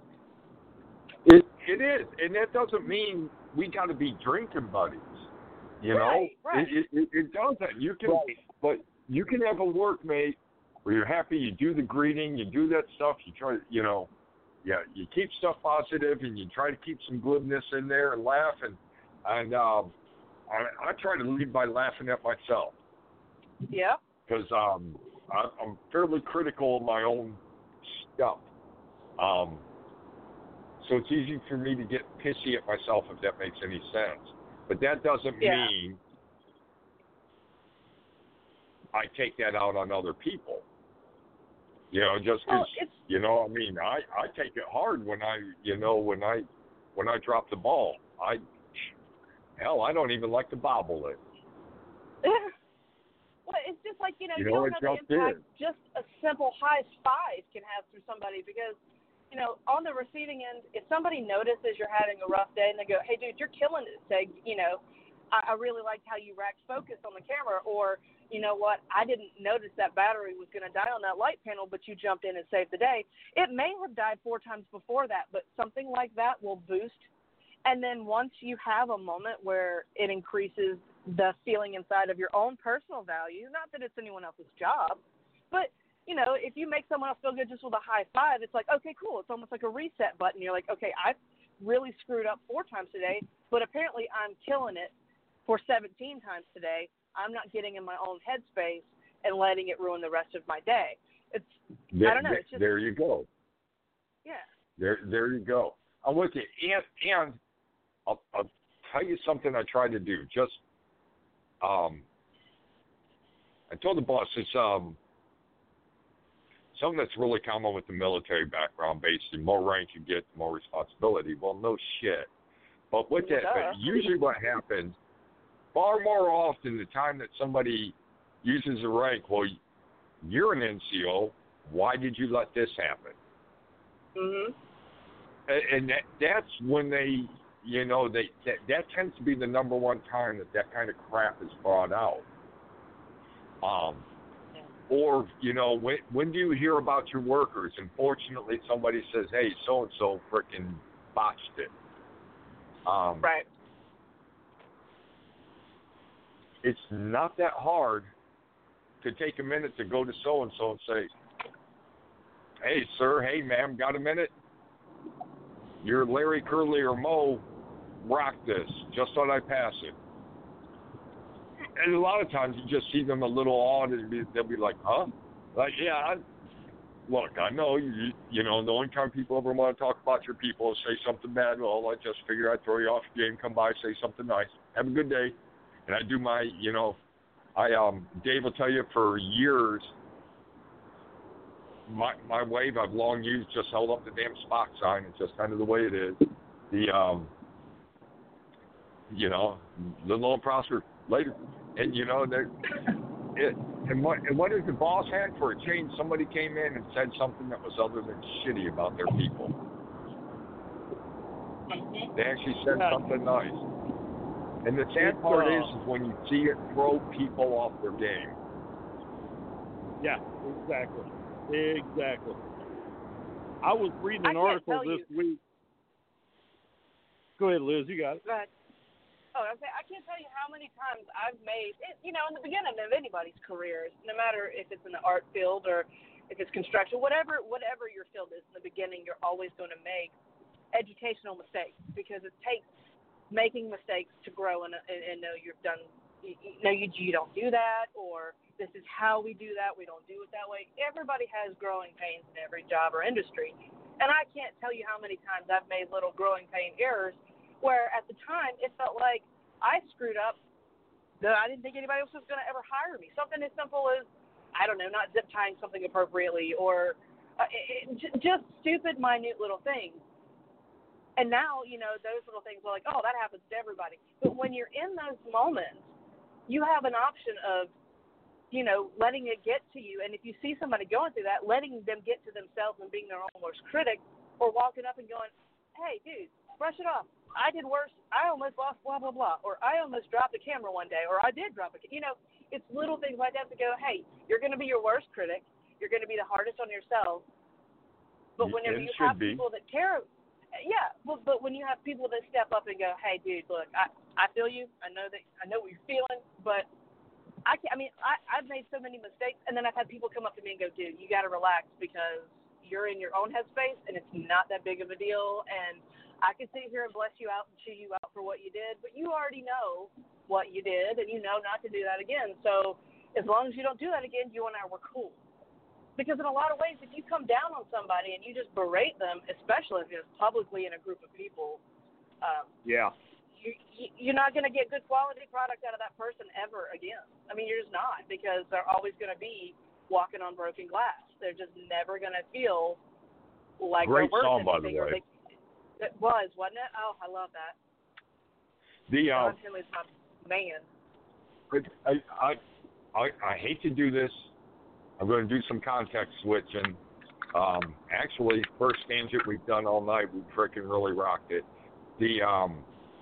It it is, and that doesn't mean we got to be drinking buddies. You know, right, right. It, it it doesn't. You can, right. But you can have a workmate where you're happy. You do the greeting, you do that stuff. You try, you know, yeah, you keep stuff positive, and you try to keep some glibness in there and laugh. And and um, I, I try to lead by laughing at myself. Yeah. Because um. I'm fairly critical of my own stuff. Um, so it's easy for me to get pissy at myself, if that makes any sense. But that doesn't yeah. mean I take that out on other people. You know, just because, well, you know, I mean, I, I take it hard when I, you know, when I, when I drop the ball. I, hell, I don't even like to bobble it. Well, it's just like, you know, you, you know, don't know the impact in. just a simple high five can have through somebody, because, you know, on the receiving end, if somebody notices you're having a rough day and they go, hey, dude, you're killing it, say, you know, I, I really liked how you racked focus on the camera, or, you know what, I didn't notice that battery was going to die on that light panel, but you jumped in and saved the day. It may have died four times before that, but something like that will boost. And then once you have a moment where it increases the feeling inside of your own personal value, not that it's anyone else's job, but, you know, if you make someone else feel good just with a high five, it's like, okay, cool. It's almost like a reset button. You're like, okay, I've really screwed up four times today, but apparently I'm killing it for seventeen times today. I'm not getting in my own headspace and letting it ruin the rest of my day. It's, there, I don't know. It's just, there you go. Yeah. There, there you go. I'm with you. And, and I'll, I'll tell you something I try to do. Just, Um, I told the boss it's um, something that's really common with the military background. Basically, the more rank you get, the more responsibility. Well, no shit. But what that, but usually what happens, far more often, the time that somebody uses a rank, well, you're an N C O. Why did you let this happen? Mm-hmm. And, and that, that's when they. You know, they that, that tends to be the number one time that that kind of crap is brought out. Um, yeah. Or, you know, when when do you hear about your workers? And fortunately, somebody says, hey, so-and-so frickin' botched it. Um, right. It's not that hard to take a minute to go to so-and-so and say, hey, sir, hey, ma'am, got a minute? Your Larry, Curly, or Mo rock this. Just thought I'd pass it. and a lot of times you just see them a little odd, and be, they'll be like, "Huh?" Like, yeah. I, look, I know you. You know, the only time people ever want to talk about your people is say something bad. Well, I just figure I'd throw you off your game, come by, say something nice, have a good day, and I do my, you know, I um, Dave will tell you for years. My my wave I've long used just held up the damn spot sign. It's just kind of the way it is. The um, you know, live long and prosper later, and you know they. It, and what and what is the boss had for a change? Somebody came in and said something that was other than shitty about their people. They actually said yeah. something nice. And the sad It's, part uh, is, is when you see it throw people off their game. Yeah, exactly. Exactly. I was reading an I can't article tell this you. week. Go ahead, Liz. You got it. Go ahead. Oh, I I can't tell you how many times I've made, you know, in the beginning of anybody's career, no matter if it's in the art field or if it's construction, whatever whatever your field is, in the beginning, you're always going to make educational mistakes because it takes making mistakes to grow and, and, and know you've done, you, you know, you, you don't do that, or this is how we do that, we don't do it that way. Everybody has growing pains in every job or industry. And I can't tell you how many times I've made little growing pain errors where at the time it felt like I screwed up that I didn't think anybody else was going to ever hire me. Something as simple as, I don't know, not zip tying something appropriately, or uh, it, it, just stupid, minute little things. And now, you know, those little things are like, oh, that happens to everybody. But when you're in those moments, you have an option of, you know, letting it get to you. And if you see somebody going through that, letting them get to themselves and being their own worst critic, or walking up and going, hey, dude, brush it off. I did worse. I almost lost blah, blah, blah. Or I almost dropped a camera one day. Or I did drop a camera. You know, it's little things like that to go, hey, you're going to be your worst critic. You're going to be the hardest on yourself. But whenever It you have be. people that care, yeah, but, but when you have people that step up and go, hey, dude, look, I, I feel you. I know that I know what you're feeling. But, I, can't, I mean, I, I've made so many mistakes. And then I've had people come up to me and go, dude, you got to relax because you're in your own headspace and it's not that big of a deal. And I can sit here and bless you out and chew you out for what you did, but you already know what you did, and you know not to do that again. So as long as you don't do that again, you and I were cool. Because in a lot of ways, if you come down on somebody and you just berate them, especially if it's publicly in a group of people, um, Yeah. you, you, you're not going to get good quality product out of that person ever again. I mean, you're just not, because they're always going to be walking on broken glass. They're just never going to feel like Great they're worth song, by the anything, or way. they, It was, wasn't it? Oh, I love that. The uh, Don Henley's my man. I, I I I hate to do this. I'm going to do some context switching. Um, actually, first tangent we've done all night. We freaking really rocked it. The um,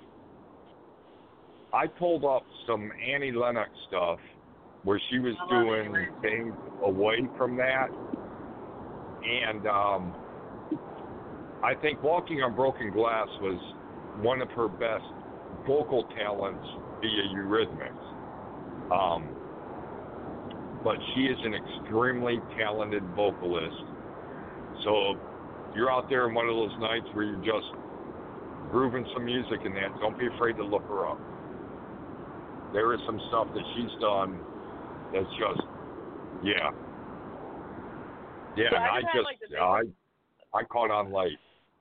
I pulled up some Annie Lennox stuff where she was doing things away from that, and um. I think Walking on Broken Glass was one of her best vocal talents via Eurythmics. Um, but she is an extremely talented vocalist. So if you're out there in one of those nights where you're just grooving some music in that, don't be afraid to look her up. There is some stuff that she's done that's just, yeah. Yeah, Yeah, and I I just had, just, like, the yeah, I, I caught on late.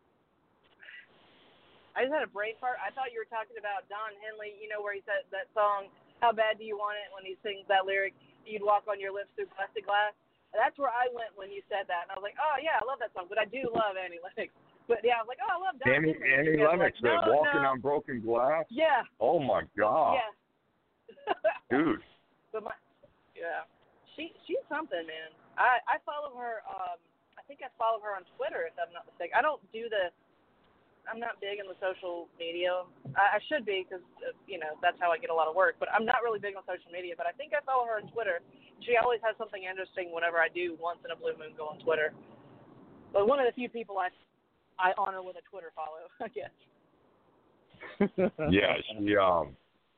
I just had a brain fart. I thought you were talking about Don Henley, you know, where he said that song, How Bad Do You Want It, when he sings that lyric, you'd walk on your lips through plastic glass. That's where I went when you said that. And I was like, oh, yeah, I love that song. But I do love Annie Lennox. But, yeah, I was like, oh, I love Don Annie, Henley. Annie And Lennox, like, no, that Walking no. on Broken Glass? Yeah. Oh, my God. Yeah. Dude. But my, yeah. She She's something, man. I, I follow her, um, I think I follow her on Twitter, if I'm not mistaken. I don't do the, I'm not big in the social media. I, I should be because, uh, you know, that's how I get a lot of work. But I'm not really big on social media. But I think I follow her on Twitter. She always has something interesting whenever I do once in a blue moon go on Twitter. But one of the few people I I honor with a Twitter follow, I guess. Yeah, she um,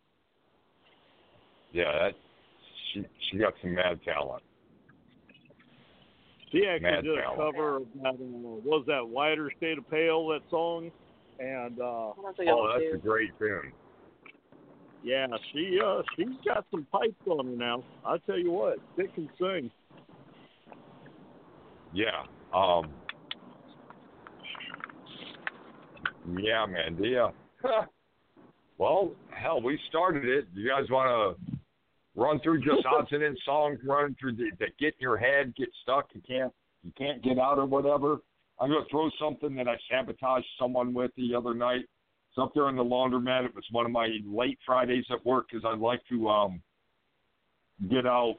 yeah, that she she got some mad talent. She actually Mad did a talent. cover of that, uh, was that Wider State of Pale, that song? And, uh, That's a good Oh, one, that's too. a great tune. Yeah, she uh she's got some pipes on her now. I tell you what, it can sing. Yeah. Um. Yeah, man. Yeah. Well, hell, we started it. You guys want to run through just odds and ends songs, run through the, that get in your head, get stuck, you can't you can't get out or whatever? I'm gonna throw something that I sabotaged someone with the other night. It's up there in the laundromat. It was one of my late Fridays at work because I'd like to um, get out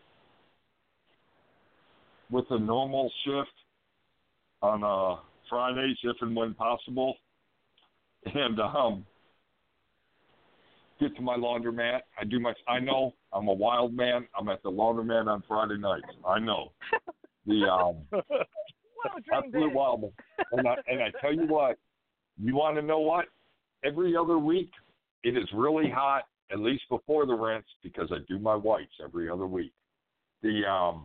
with a normal shift on uh, Fridays, if and when possible, and um, get to my laundromat. I do my. I know I'm a wild man. I'm at the laundromat on Friday nights. I know the um, absolute wild man. And I and I tell you what, you want to know what? Every other week, it is really hot, at least before the rinse, because I do my whites every other week. The um,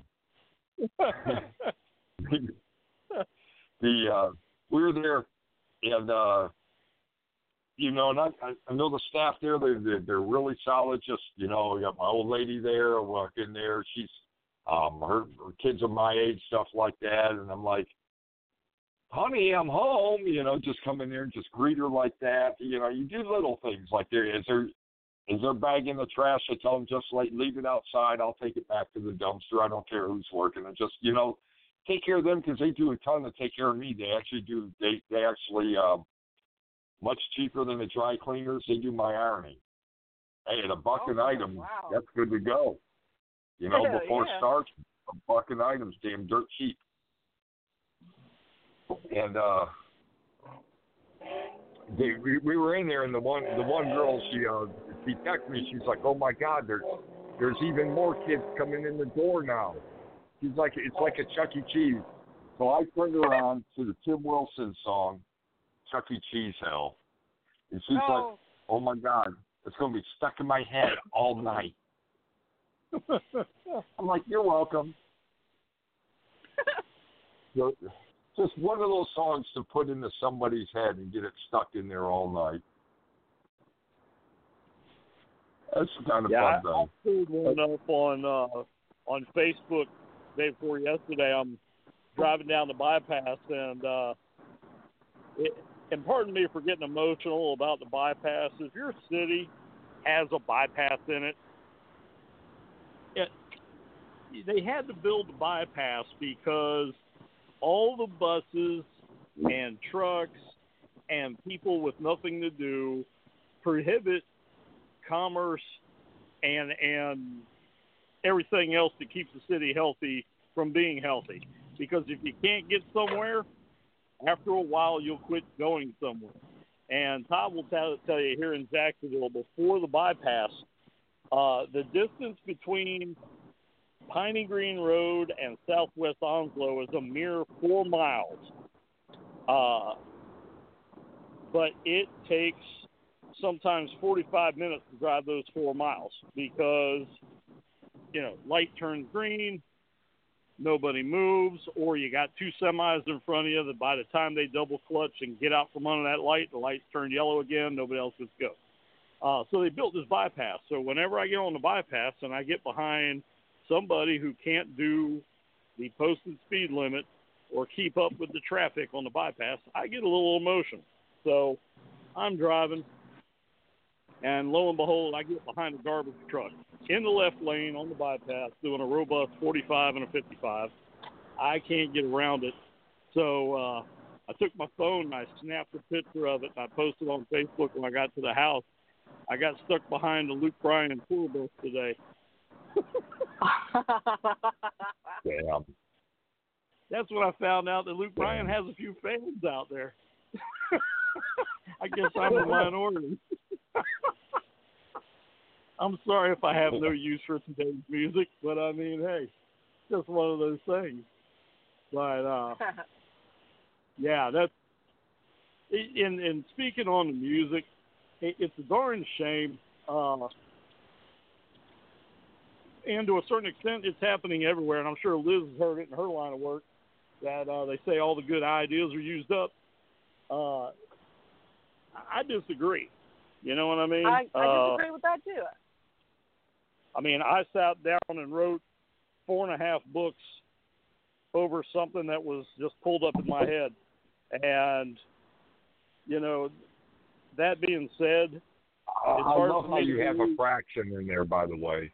the uh, we were there, and uh, you know, and I, I know the staff there. They they're, they're really solid. Just you know, I got my old lady there. I walk in there. She's um, her, her kids are my age, stuff like that, and I'm like, honey, I'm home, you know, just come in there and just greet her like that. You know, you do little things like there. Is there, is there a bag in the trash? I tell them just like, leave it outside. I'll take it back to the dumpster. I don't care who's working. And just, you know, take care of them because they do a ton to take care of me. They actually do, they, they actually, um, much cheaper than the dry cleaners. They do my ironing. Hey, at a buck Oh, an item, wow. that's good to go. You know, Yeah, before yeah. starch, a buck an item's damn dirt cheap. And uh, they, we, we were in there, and the one the one girl, she uh, she texted me. She's like, "Oh my God, there's there's even more kids coming in the door now." She's like, "It's like a Chuck E. Cheese." So I turned her on to the Tim Wilson song, "Chuck E. Cheese Hell," and she's Oh. like, "Oh my God, it's gonna be stuck in my head all night." I'm like, "You're welcome." So, just one of those songs to put into somebody's head and get it stuck in there all night. That's kind of Yeah, fun, I, I though. pulled one up on uh, on Facebook day before yesterday. I'm driving down the bypass, and uh, it, and pardon me for getting emotional about the bypass. If your city has a bypass in it, it they had to build the bypass because all the buses and trucks and people with nothing to do prohibit commerce and and everything else that keeps the city healthy from being healthy. Because if you can't get somewhere, after a while you'll quit going somewhere. And Todd will tell, tell you here in Jacksonville, before the bypass, uh, the distance between Piney Green Road and Southwest Onslow is a mere four miles. Uh, but it takes sometimes forty-five minutes to drive those four miles because, you know, light turns green, nobody moves, or you got two semis in front of you that by the time they double clutch and get out from under that light, the lights turn yellow again, nobody else gets to go. Uh, so they built this bypass. So whenever I get on the bypass and I get behind somebody who can't do the posted speed limit or keep up with the traffic on the bypass, I get a little emotional. So I'm driving, and lo and behold, I get behind a garbage truck in the left lane on the bypass doing a robust forty-five and a fifty-five. I can't get around it. So uh, I took my phone and I snapped a picture of it, and I posted on Facebook when I got to the house. I got stuck behind the Luke Bryan tour bus today. Damn. That's when I found out that Luke Bryan has a few fans out there. I guess I'm a minority. I'm sorry if I have no use for today's music, but I mean, hey, just one of those things. But uh, yeah, that's. And, and speaking on the music, it, it's a darn shame. Uh, and to a certain extent, it's happening everywhere. And I'm sure Liz has heard it in her line of work that uh, they say all the good ideas are used up. Uh, I disagree. You know what I mean? I, I uh, disagree with that too. I mean, I sat down and wrote four and a half books over something that was just pulled up in my head. And, you know, that being said, I, it's I hard love for how me you to have a believe- fraction in there, by the way.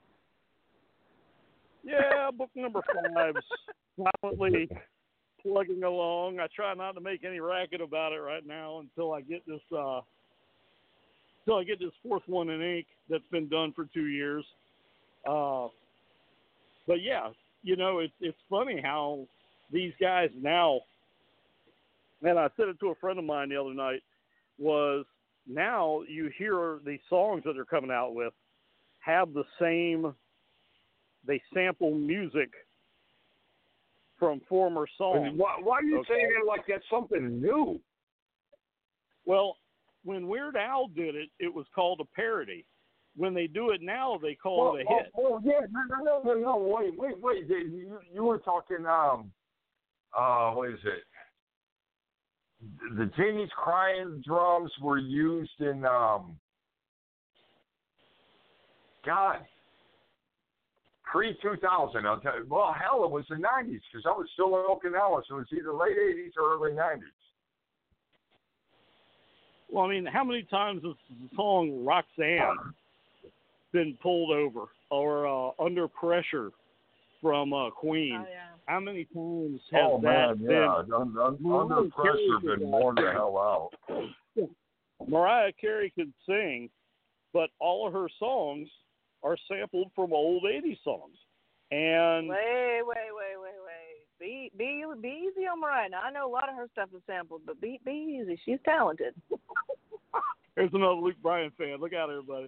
Yeah, book number five's silently plugging along. I try not to make any racket about it right now until I get this uh, until I get this fourth one in ink that's been done for two years. Uh, but yeah, you know, it's it's funny how these guys now, and I said it to a friend of mine the other night, was now you hear these songs that they're coming out with have the same, they sample music from former songs. Why, why are you Okay. saying it like that's something new? Well, when Weird Al did it, it was called a parody. When they do it now, they call Well, it a hit. oh, oh, yeah, no, no, no, no, no, wait, wait, wait. You, you were talking, um, uh, what is it? The Janie's Crying drums were used in, um, God, pre two thousand. I'll tell you, well, hell, it was the nineties because I was still in Okinawa, so it was either late eighties or early nineties. Well, I mean, how many times has the song Roxanne been pulled over, or uh, Under Pressure from uh, Queen? Oh, yeah. How many times has Oh, that man, been? yeah. Un, un, Mariah under pressure, Carey been could, worn the hell out. Mariah Carey could sing, but all of her songs are sampled from old eighties songs. And Wait, wait, wait, wait, wait. Be be be easy on Mariah. Now, I know a lot of her stuff is sampled, but be be easy. She's talented. there's another Luke Bryan fan. Look out, everybody.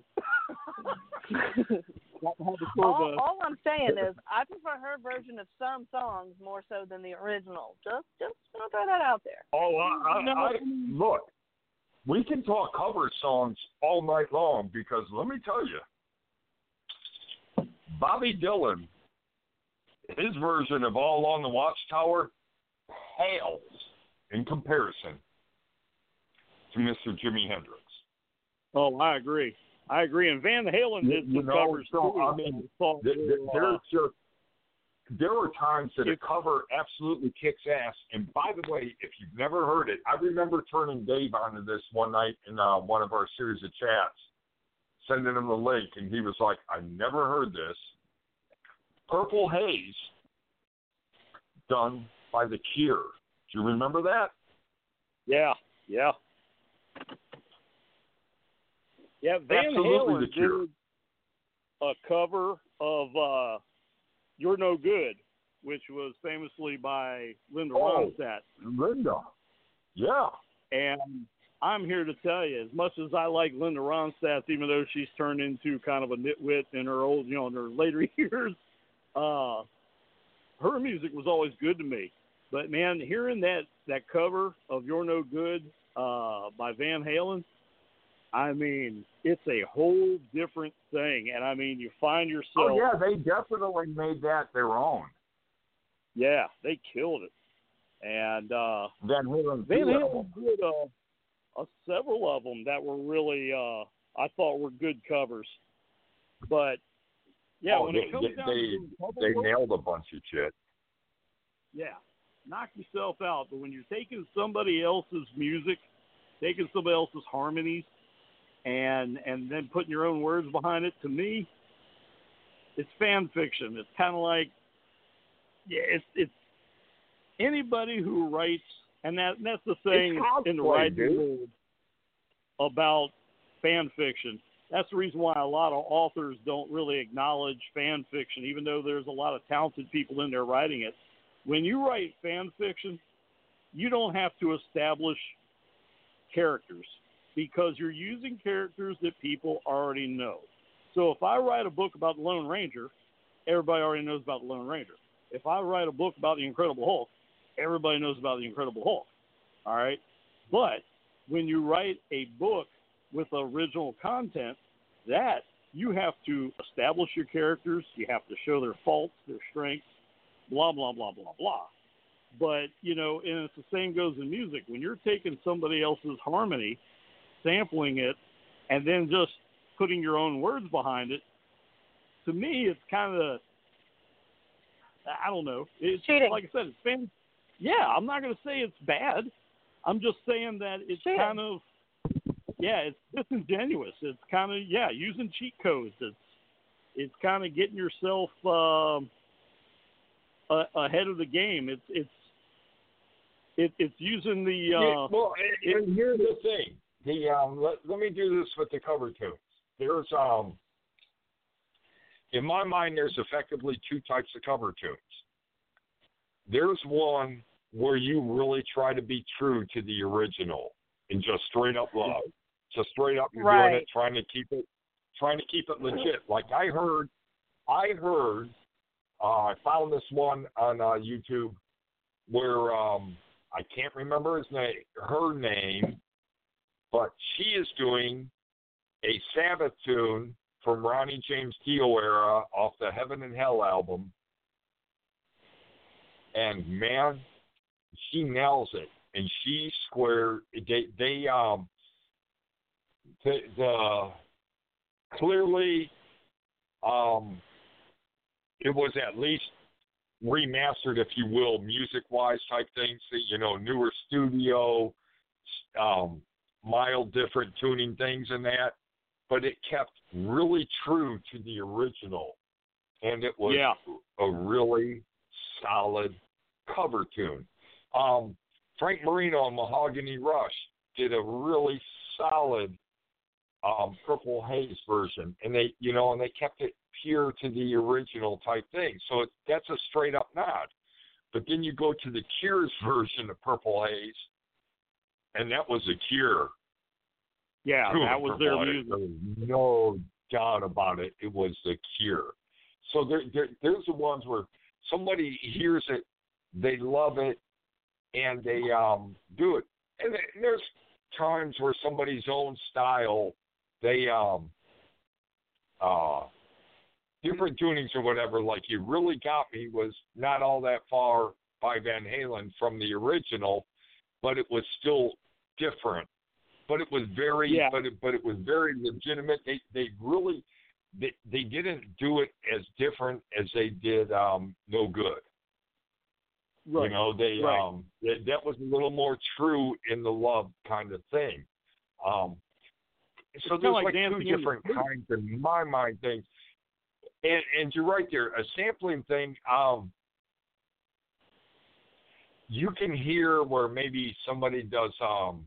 all, all I'm saying is I prefer her version of some songs more so than the original. Just just gonna throw that out there. Oh, I, I, I, look, we can talk cover songs all night long because let me tell you, Bobby Dylan, his version of All Along the Watchtower pales in comparison to Mister Jimi Hendrix. Oh, I agree. I agree. And Van Halen did You some know, covers so, too. I mean, thought th- th- were, there's uh, just there are times that a If- cover absolutely kicks ass. And by the way, if you've never heard it, I remember turning Dave onto this one night in uh, one of our series of chats, sending him the link, and he was like, "I never heard this." Purple Haze, done by The Cure. Do you remember that? yeah, yeah. Yeah, Van Absolutely Halen The Cure. did a cover of uh, You're No Good, which was famously by Linda Oh. Ronstadt. Linda. Yeah. And I'm here to tell you, as much as I like Linda Ronstadt, even though she's turned into kind of a nitwit in her old, you know, in her later years, uh, her music was always good to me. But man, hearing that that cover of You're No Good uh, by Van Halen, I mean, it's a whole different thing. And I mean, you find yourself. Oh, yeah, they definitely made that their own. Yeah, they killed it. And uh, Van Halen. Van two Halen albums. did uh, uh, several of them that were really, uh, I thought were good covers. But yeah, Oh, when they, it comes they, down they, to cover they work, nailed a bunch of shit. yeah, knock yourself out. But when you're taking somebody else's music, taking somebody else's harmonies, and and then putting your own words behind it, to me, it's fan fiction. It's kind of like, yeah, it's it's anybody who writes, and that and that's the thing It's in the cosplay, writing dude. world about fan fiction. That's the reason why a lot of authors don't really acknowledge fan fiction, even though there's a lot of talented people in there writing it. When you write fan fiction, you don't have to establish characters because you're using characters that people already know. So if I write a book about the Lone Ranger, everybody already knows about the Lone Ranger. If I write a book about the Incredible Hulk, everybody knows about the Incredible Hulk. All right? But when you write a book with original content, that you have to establish your characters, you have to show their faults, their strengths, blah, blah, blah, blah, blah. But, you know, and it's the same goes in music. When you're taking somebody else's harmony, sampling it, and then just putting your own words behind it, to me, it's kind of, I don't know. It's cheating. Like I said, it's fan. Yeah, I'm not going to say it's bad. I'm just saying that it's cheating. kind of, yeah, it's disingenuous. It's kind of, yeah, using cheat codes. It's it's kind of getting yourself um, uh, ahead of the game. It's it's it, it's using the. Uh, yeah, well, and, it, and here's the thing. The um, let, let me do this with the cover tunes. There's um. In my mind, there's effectively two types of cover tunes. There's one where you really try to be true to the original and just straight up love. Just straight up, you're right. doing it, trying to keep it, trying to keep it legit. Like I heard, I heard, uh, I found this one on uh, YouTube where um, I can't remember his name, her name, but she is doing a Sabbath tune from Ronnie James Dio era off the Heaven and Hell album. And man, she nails it. And she squared, they, they um, the, the clearly, um, it was at least remastered, if you will, music-wise type things, you know, newer studio, um, mild different tuning things and that. But it kept really true to the original, and it was yeah. a really solid cover tune. Um, Frank Marino and Mahogany Rush did a really solid um, Purple Haze version, and they, you know, and they kept it pure to the original type thing. So it, that's a straight up nod. But then you go to the Cure's version of Purple Haze, and that was a Cure. Yeah, that was their music. There was no doubt about it. It was the Cure. So there, there, there's the ones where somebody hears it, they love it, and they um, do it. And there's times where somebody's own style, they um, uh, different tunings or whatever. Like You Really Got Me was not all that far by Van Halen from the original, but it was still different. But it was very, yeah. but it, but it was very legitimate. They they really, they, they didn't do it as different as they did um, No Good. Right. You know, they right. um they, that was a little more true in the love kind of thing. Um, so there's like, like two different kinds in my mind things. And and you're right there. A sampling thing. Um, you can hear where maybe somebody does um.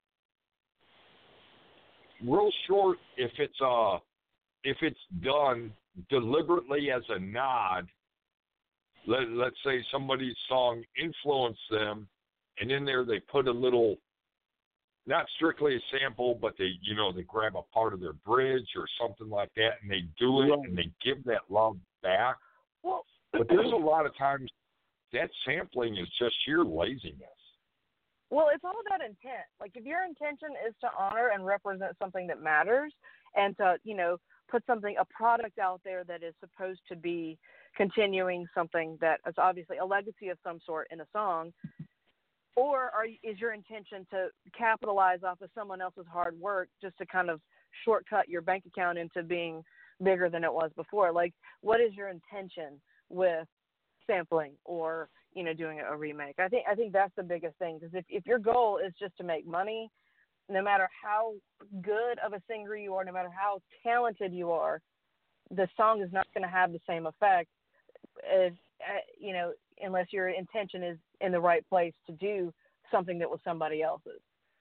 real short if it's uh if it's done deliberately as a nod. Let, let's say somebody's song influenced them, and in there they put a little, not strictly a sample, but they, you know, they grab a part of their bridge or something like that, and they do it, and they give that love back. Well, but there's a lot of times that sampling is just sheer laziness. Well, it's all about intent. Like, if your intention is to honor and represent something that matters and to, you know, put something, a product out there that is supposed to be continuing something that is obviously a legacy of some sort in a song, or are, is your intention to capitalize off of someone else's hard work just to kind of shortcut your bank account into being bigger than it was before? Like, what is your intention with sampling or, you know, doing a remake? I think I think that's the biggest thing, because if, if your goal is just to make money, no matter how good of a singer you are, no matter how talented you are, the song is not going to have the same effect, if, you know, unless your intention is in the right place to do something that was somebody else's.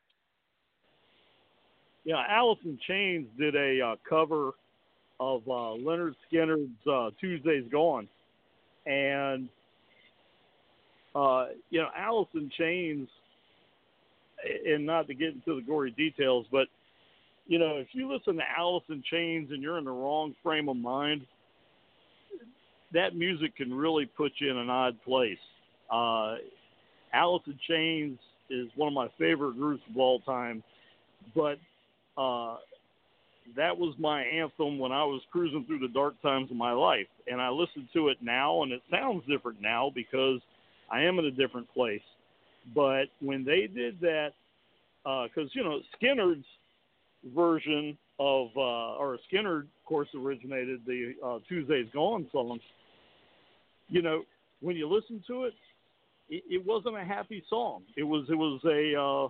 Yeah, Alice in Chains did a uh, cover of uh, Leonard Skinner's uh, Tuesday's Gone. And, uh, you know, Alice in Chains, and not to get into the gory details, but, you know, if you listen to Alice in Chains and you're in the wrong frame of mind, that music can really put you in an odd place. Uh, Alice in Chains is one of my favorite groups of all time, but uh, that was my anthem when I was cruising through the dark times of my life. And I listen to it now, and it sounds different now because I am in a different place. But when they did that, because, uh, you know, Skinner's version of, uh, or Skinner, of course, originated the uh, Tuesday's Gone song. You know, when you listen to it, it, it wasn't a happy song. It was, it was a, uh,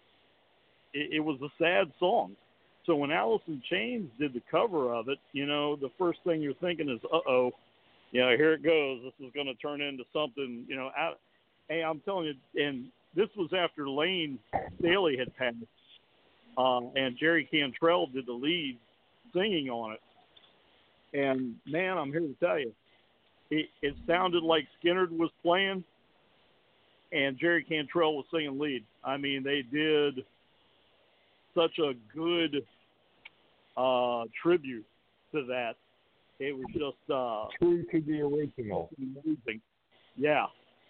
it, it was a sad song. So when Alice in Chains did the cover of it, you know, the first thing you're thinking is, uh-oh, you know, here it goes. This is going to turn into something, you know. Out, hey, I'm telling you, and this was after Lane Staley had passed, uh, and Jerry Cantrell did the lead singing on it. And, man, I'm here to tell you, it, it sounded like Skinner was playing and Jerry Cantrell was singing lead. I mean, they did such a good uh, tribute to that. It was just uh, true to the original. Amazing. Yeah.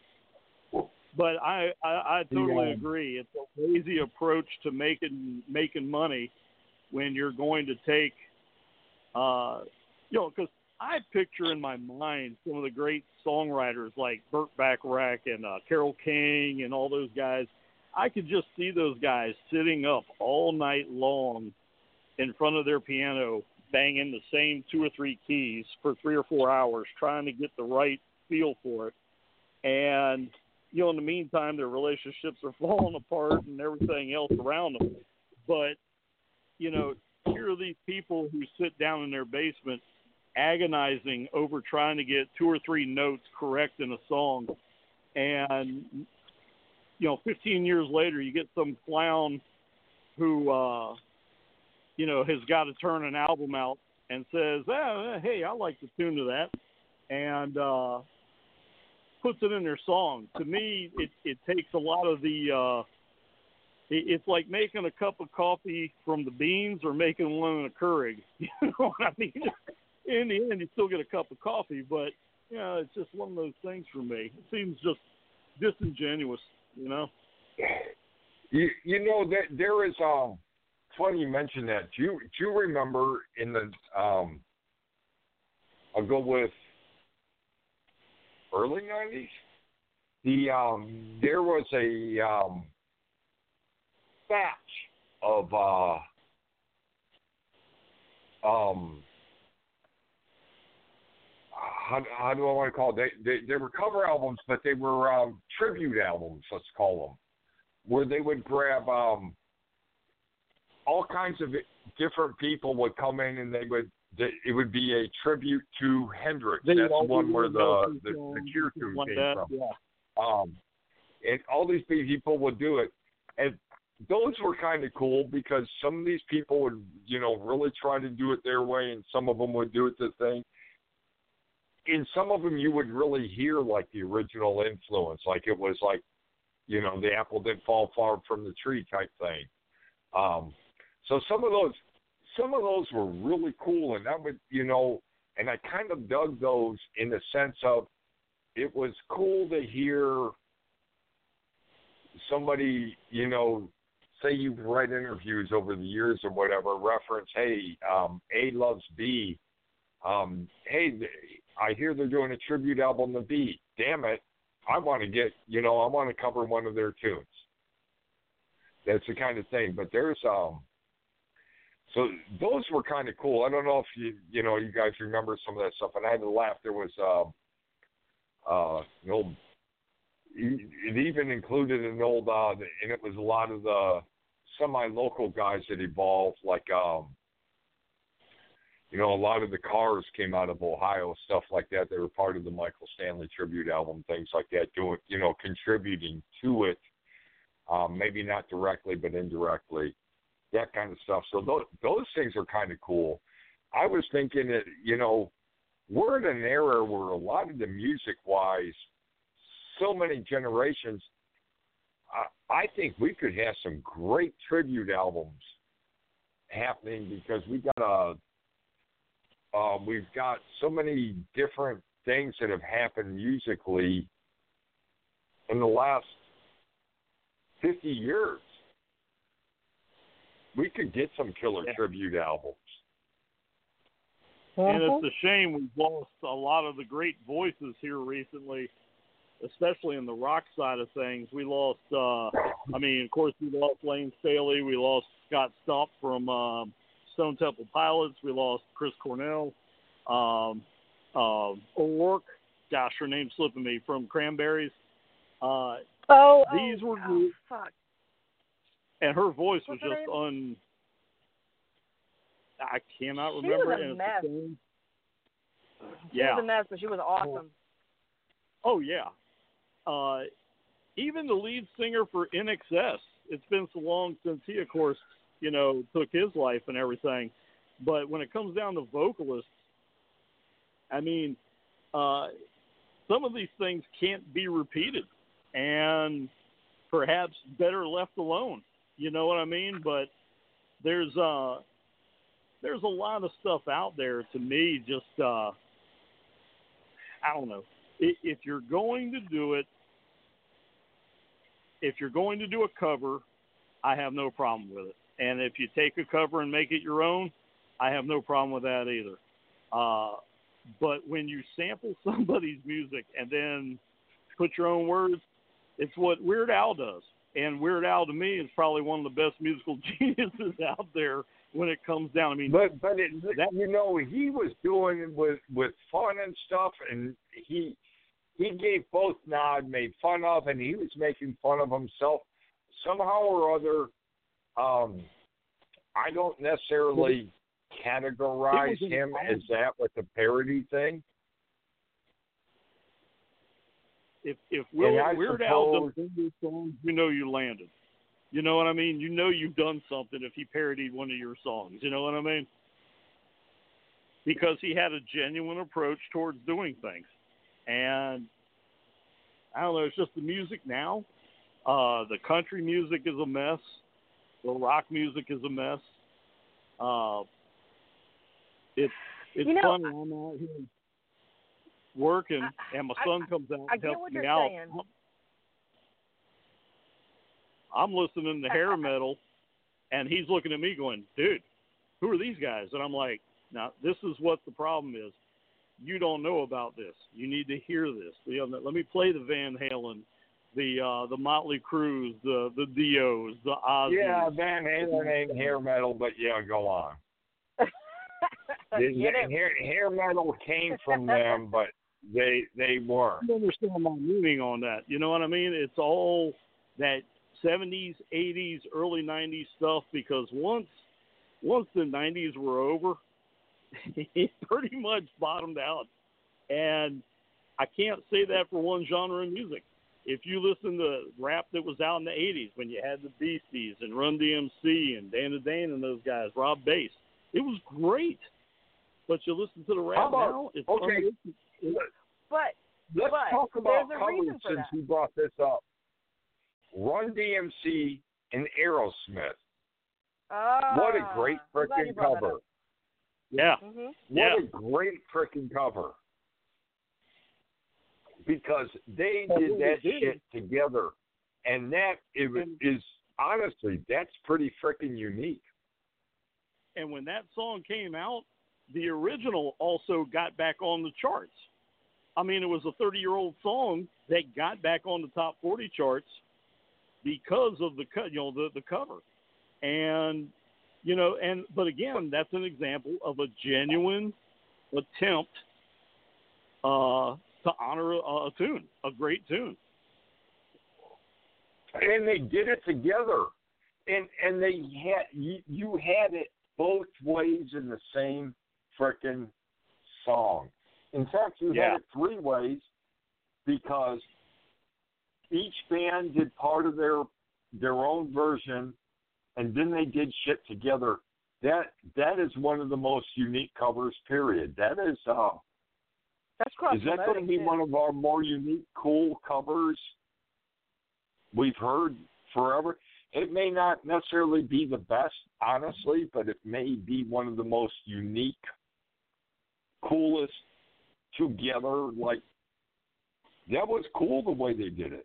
But I, I, I totally yeah. agree. It's a lazy approach to making making money when you're going to take, uh, you know, because I picture in my mind some of the great songwriters like Burt Bacharach and uh, Carole King and all those guys. I could just see those guys sitting up all night long in front of their piano, banging the same two or three keys for three or four hours, trying to get the right feel for it. And, you know, in the meantime, their relationships are falling apart and everything else around them. But, you know, here are these people who sit down in their basement agonizing over trying to get two or three notes correct in a song. And, you know, fifteen years later, you get some clown who, uh, you know, has got to turn an album out and says, oh, hey, I like the tune to that, and uh, puts it in their song. To me, it, it takes a lot of the uh, – it, it's like making a cup of coffee from the beans or making one in a Keurig. You know what I mean? In the end, you still get a cup of coffee, but, you know, it's just one of those things for me. It seems just disingenuous, you know? You, you know, that there is um, – funny you mentioned that. Do you, do you remember in the, um, I'll go with early nineties? The, um, there was a um, batch of, uh, um, how, how do I want to call it? They, they, they were cover albums, but they were um, tribute albums, let's call them, where they would grab, um, all kinds of different people would come in, and they would. It would be a tribute to Hendrix. They That's the one where the the, the, the Cure tune like came that, from. Yeah. Um, and all these people would do it, and those were kind of cool because some of these people would, you know, really try to do it their way, and some of them would do it the thing. In some of them, you would really hear like the original influence, like it was like, you know, the apple didn't fall far from the tree type thing. Um, So some of those, some of those were really cool, and that would, you know, and I kind of dug those in the sense of it was cool to hear somebody, you know, say you've read interviews over the years or whatever, reference, hey, um, A loves B. Um, hey, I hear they're doing a tribute album to B. Damn it, I want to get, you know, I want to cover one of their tunes. That's the kind of thing. But there's, um, so those were kind of cool. I don't know if you, you know, you guys remember some of that stuff. And I had to laugh. There was, uh, uh, an old, it even included an old, uh, and it was a lot of the semi-local guys that evolved, like, um, you know, a lot of the Cars came out of Ohio, stuff like that. They were part of the Michael Stanley tribute album, things like that, doing, you know, contributing to it, um, maybe not directly, but indirectly. That kind of stuff. So those, those things are kind of cool. I was thinking that, you know, we're in an era where a lot of the music-wise, so many generations, I, I think we could have some great tribute albums happening because we got a, uh, we've got so many different things that have happened musically in the last fifty years. We could get some killer yeah. tribute albums. And it's a shame we've lost a lot of the great voices here recently, especially in the rock side of things. We lost, uh, I mean, of course, we lost Lane Staley. We lost Scott Stapp from uh, Stone Temple Pilots. We lost Chris Cornell. Um, uh, O'Rourke, gosh, her name's slipping me, from Cranberries. Uh, oh, these oh, were, oh, fuck. And her voice What's was her just name? un. I cannot She remember. was a and mess. it's the same. She Yeah. was a mess, but she was awesome. Oh yeah. Uh, even the lead singer for N X S. It's been so long since he, of course, you know, took his life and everything. But when it comes down to vocalists, I mean, uh, some of these things can't be repeated, and perhaps better left alone. You know what I mean? But there's uh, there's a lot of stuff out there. To me, just uh, I don't know. If you're going to do it, if you're going to do a cover, I have no problem with it. And if you take a cover and make it your own, I have no problem with that either. Uh, but when you sample somebody's music and then put your own words, it's what Weird Al does. And Weird Al, to me, is probably one of the best musical geniuses out there when it comes down. I mean, but but it, that, you know, he was doing it with with fun and stuff, and he he gave both nod, made fun of, and he was making fun of himself somehow or other. Um, I don't necessarily categorize him as that with the parody thing. If if Will, Weird Al suppose, does your songs, you know you landed. You know what I mean? You know you've done something if he parodied one of your songs. You know what I mean? Because he had a genuine approach towards doing things. And I don't know, it's just the music now. Uh, the country music is a mess. The rock music is a mess. Uh, it's it's you know, funny. I'm out here working, I, and my I, son comes out I and get helps what me you're out. saying. I'm listening to hair metal, and he's looking at me going, dude, who are these guys? And I'm like, now, this is what the problem is. You don't know about this. You need to hear this. The other, let me play the Van Halen, the uh, the Motley Crues, the the Dios, the Ozzy. Yeah, Van Halen ain't hair metal, but yeah, go on. the, hair, hair metal came from them, but they they weren't. I understand my meaning on that. You know what I mean? It's all that seventies, eighties, early nineties stuff, because once once the nineties were over, it pretty much bottomed out. And I can't say that for one genre of music. If you listen to rap that was out in the eighties, when you had the Beasties and Run D M C and Dana Dane and those guys, Rob Bass, it was great. But you listen to the rap about, now, it's okay. But let's but talk about there's a reason covers for since that. you brought this up. Run D M C and Aerosmith. Uh, What a great I'm glad you freaking brought that cover. up. Yeah. Mm-hmm. What Yeah. a great freaking cover. Because they That's did what that they did. shit together. And that is, And- is honestly, that's pretty freaking unique. And when that song came out, the original also got back on the charts. I mean, it was a thirty-year-old song that got back on the top forty charts because of the cut, you know, the, the cover. And, you know, and but again, that's an example of a genuine attempt uh, to honor a, a tune, a great tune. And they did it together. And and they had you, you had it both ways in the same frickin' song. In fact, you Yeah. had it three ways because each band did part of their their own version, and then they did shit together. That that is one of the most unique covers. Period. That is. Uh, That's cross is that going to be too. one of our more unique, cool covers we've heard forever? It may not necessarily be the best, honestly, but it may be one of the most unique, coolest together. Like, that was cool the way they did it.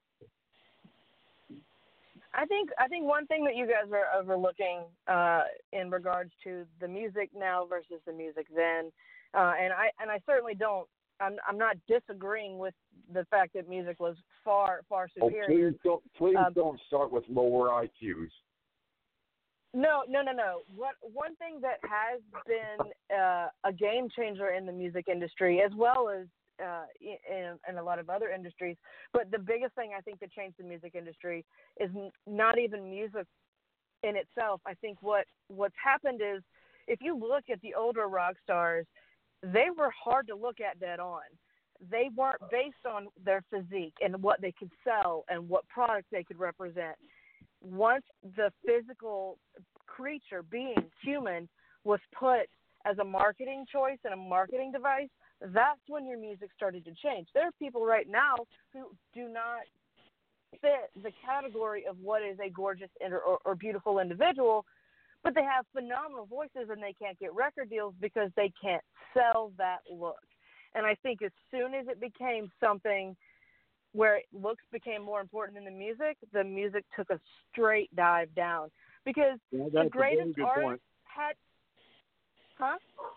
I think I think one thing that you guys are overlooking uh, in regards to the music now versus the music then, uh, and I and I certainly don't. I'm I'm not disagreeing with the fact that music was far far Oh, superior. please don't, please Um, don't start with lower I Qs. No, no, no, no. What one thing that has been uh, a game changer in the music industry, as well as uh, in, in a lot of other industries, but the biggest thing I think that changed the music industry is n- not even music in itself. I think what what's happened is, if you look at the older rock stars, they were hard to look at dead on. They weren't based on their physique and what they could sell and what products they could represent. Once the physical creature, being human, was put as a marketing choice and a marketing device, that's when your music started to change. There are people right now who do not fit the category of what is a gorgeous or, or, or beautiful individual, but they have phenomenal voices and they can't get record deals because they can't sell that look. And I think as soon as it became something where looks became more important than the music, the music took a straight dive down. Because yeah, the greatest artists had, huh?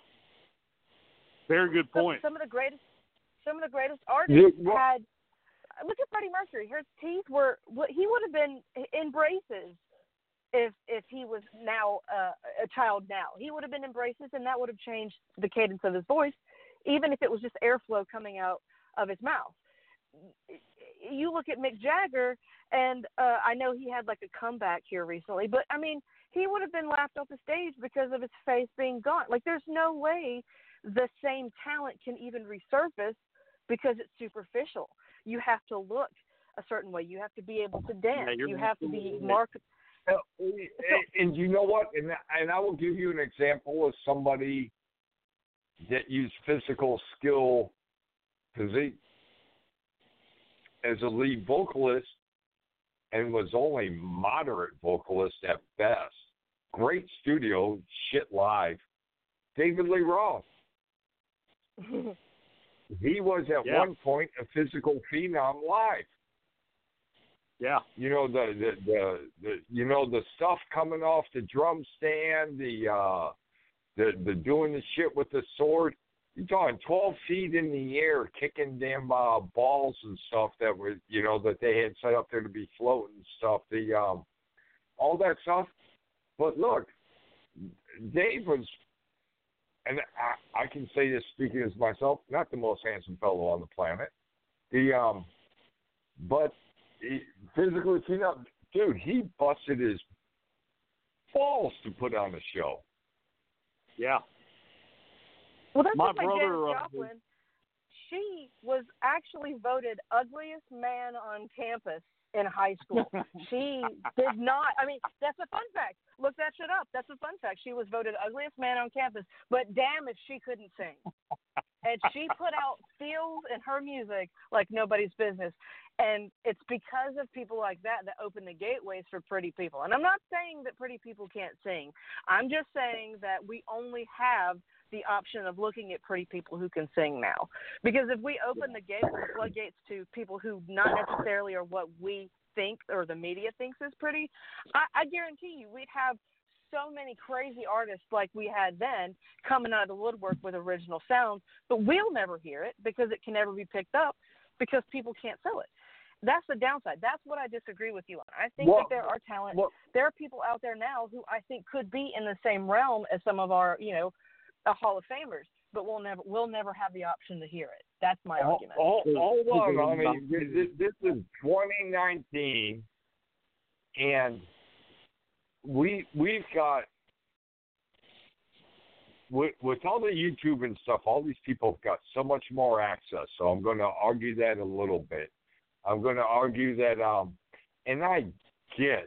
Very good point. Some, some of the greatest, some of the greatest artists yeah, had. Look at Freddie Mercury. His teeth were. He would have been in braces if if he was now uh, a child. Now he would have been in braces, and that would have changed the cadence of his voice, even if it was just airflow coming out of his mouth. You look at Mick Jagger, and uh, I know he had like a comeback here recently, but I mean, he would have been laughed off the stage because of his face being gone. Like, there's no way the same talent can even resurface because it's superficial. You have to look a certain way. You have to be able to dance. Yeah, you have to be right. market. and, and you know what? And and I will give you an example of somebody that used physical skill, physique, as a lead vocalist, and was only moderate vocalist at best. Great studio, shit live. David Lee Roth. He was at yeah. one point a physical phenom live. Yeah. You know the, the the the you know the stuff coming off the drum stand, the uh, the the doing the shit with the sword. You're talking twelve feet in the air, kicking damn uh, balls and stuff that were, you know, that they had set up there to be floating and stuff. The um, all that stuff. But look, Dave was, and I, I can say this speaking as myself, not the most handsome fellow on the planet. The um, but he, physically, you know, dude, he busted his balls to put on a show. Yeah. Well, that's My just like brother, Janis uh, Joplin. She was actually voted ugliest man on campus in high school. She did not. I mean, that's a fun fact. Look that shit up. That's a fun fact. She was voted ugliest man on campus. But damn if she couldn't sing. And she put out feels in her music like nobody's business. And it's because of people like that that open the gateways for pretty people. And I'm not saying that pretty people can't sing. I'm just saying that we only have the option of looking at pretty people who can sing now. Because if we open the gates and floodgates to people who not necessarily are what we think or the media thinks is pretty, I, I guarantee you we'd have so many crazy artists like we had then coming out of the woodwork with original sounds, but we'll never hear it because it can never be picked up because people can't sell it. That's the downside. That's what I disagree with you on. I think well, that there are talent. Well, there are people out there now who I think could be in the same realm as some of our, you know, uh, Hall of Famers, but we'll never we'll never have the option to hear it. That's my hold, argument. Hold, hold on, I mean, this, this is twenty nineteen, and we we've got with, with all the YouTube and stuff. All these people have got so much more access. So I'm going to argue that a little bit. I'm going to argue that, um, and I get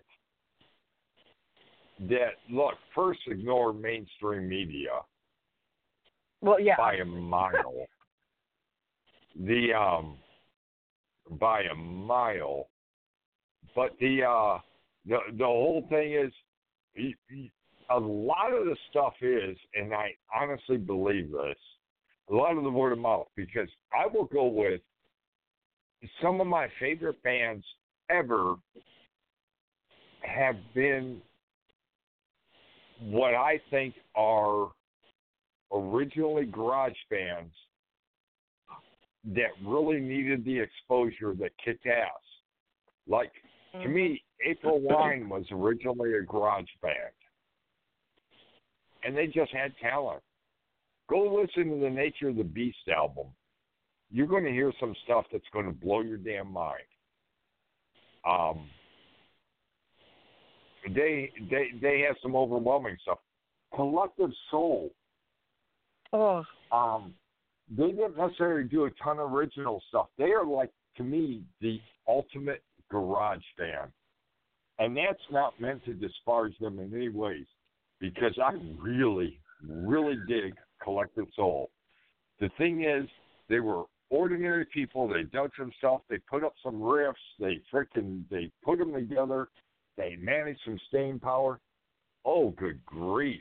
that. Look, first ignore mainstream media. Well, yeah, by a mile. the um, by a mile, but the uh, the the whole thing is, a lot of the stuff is, and I honestly believe this, a lot of the word of mouth, because I will go with some of my favorite bands ever have been what I think are originally garage bands that really needed the exposure that kicked ass. Like, mm-hmm. to me, April Wine was originally a garage band. and they just had talent. Go listen to the Nature of the Beast album. You're going to hear some stuff that's going to blow your damn mind. Um, they they they have some overwhelming stuff. Collective Soul. Oh. Um, they didn't necessarily do a ton of original stuff. They are like, to me, the ultimate garage band. And that's not meant to disparage them in any ways, because I really, really dig Collective Soul. The thing is, they were ordinary people. They dug some stuff. They put up some riffs. They freaking, they put them together. They managed some staying power. Oh, good grief.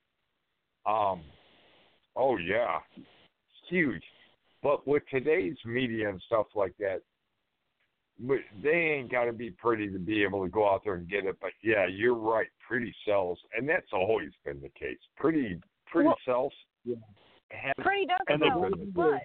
Um, oh, yeah. It's huge. But with today's media and stuff like that, they ain't got to be pretty to be able to go out there and get it. But, yeah, you're right. Pretty sells. And that's always been the case. Pretty pretty well, sells. Yeah. Pretty does and sell, but,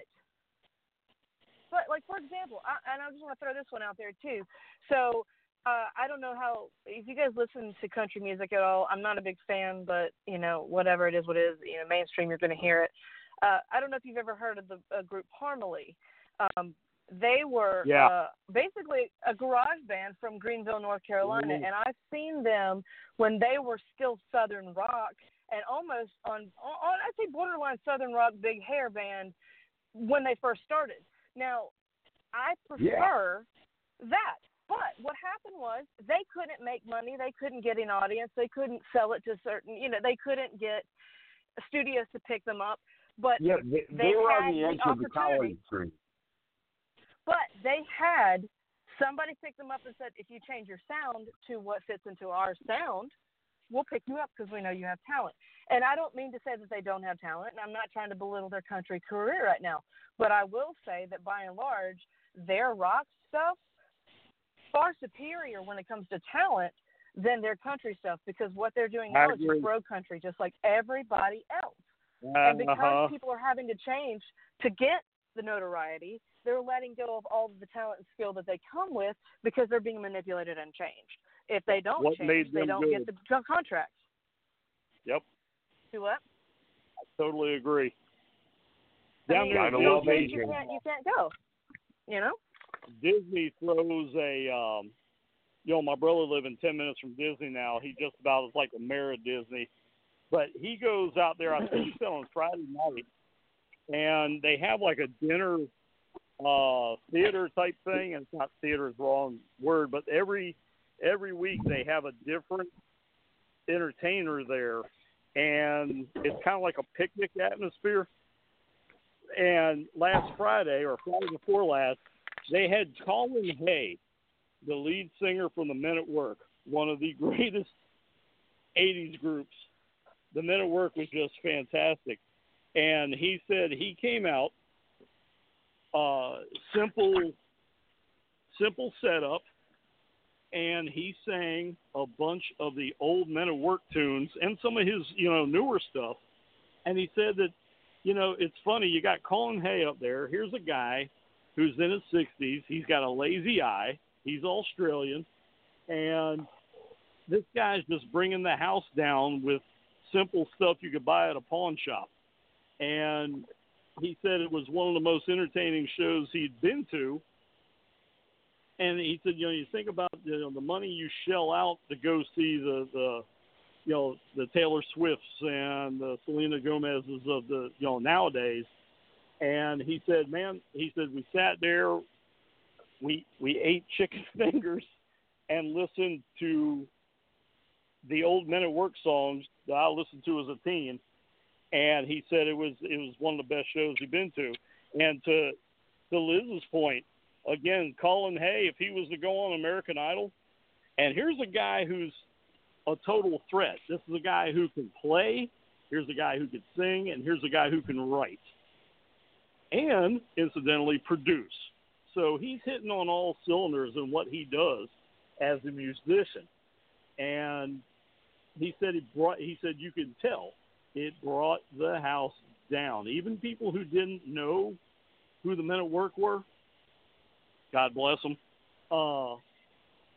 but, like, for example, I, and I just want to throw this one out there, too. So, uh, I don't know how, if you guys listen to country music at all, I'm not a big fan, but, you know, whatever it is, what it is, you know, mainstream, you're going to hear it. Uh, I don't know if you've ever heard of the uh, group Harmony. Um, they were yeah. uh, basically a garage band from Greenville, North Carolina, mm-hmm. and I've seen them when they were still Southern rock and almost on, on, I'd say borderline Southern rock, big hair band when they first started. Now, I prefer yeah. that. But what happened was they couldn't make money. They couldn't get an audience. They couldn't sell it to certain, you know, they couldn't get studios to pick them up. But yeah, they, they, they were on the edge the of the college tree. But they had somebody pick them up and said, if you change your sound to what fits into our sound, we'll pick you up because we know you have talent. And I don't mean to say that they don't have talent, and I'm not trying to belittle their country career right now. But I will say that by and large, their rock stuff far superior when it comes to talent than their country stuff, because what they're doing now is just bro country, just like everybody else. Uh, and because uh-huh. people are having to change to get the notoriety, they're letting go of all of the talent and skill that they come with because they're being manipulated and changed. If they don't what change, they don't good? get the contracts. Yep. Do what? I totally agree. Down I there, mean, you, you, you, can't, you can't go, you know? Disney throws a, um, you know, my brother living ten minutes from Disney now. He just about is like the mayor of Disney. But he goes out there, I think he said on Friday night, and they have like a dinner uh, theater type thing. And it's not theater is the wrong word, but every every week they have a different entertainer there. And it's kind of like a picnic atmosphere. And last Friday, or Friday before last, they had Colin Hay, the lead singer from the Men at Work, one of the greatest eighties groups. The Men at Work was just fantastic. And he said he came out, uh, simple, simple setup, and he sang a bunch of the old Men at Work tunes and some of his, you know, newer stuff. And he said that, you know, it's funny, you got Colin Hay up there. Here's a guy who's in his sixties. He's got a lazy eye. He's Australian. And this guy's just bringing the house down with simple stuff you could buy at a pawn shop. And he said it was one of the most entertaining shows he'd been to. And he said, you know, you think about, you know, the money you shell out to go see the, the you know, the Taylor Swifts and the Selena Gomez's of the, you know, nowadays. And he said, man, he said, we sat there, we we ate chicken fingers and listened to the old Men at Work songs that I listened to as a teen. And he said it was it was one of the best shows he'd been to. And to to Liz's point, again, Colin Hay, if he was to go on American Idol, and here's a guy who's a total threat. This is a guy who can play, here's a guy who can sing, and here's a guy who can write. And, incidentally, produce. So he's hitting on all cylinders in what he does as a musician. And he said he brought. He said you could tell it brought the house down. Even people who didn't know who the Men at Work were, God bless them, uh,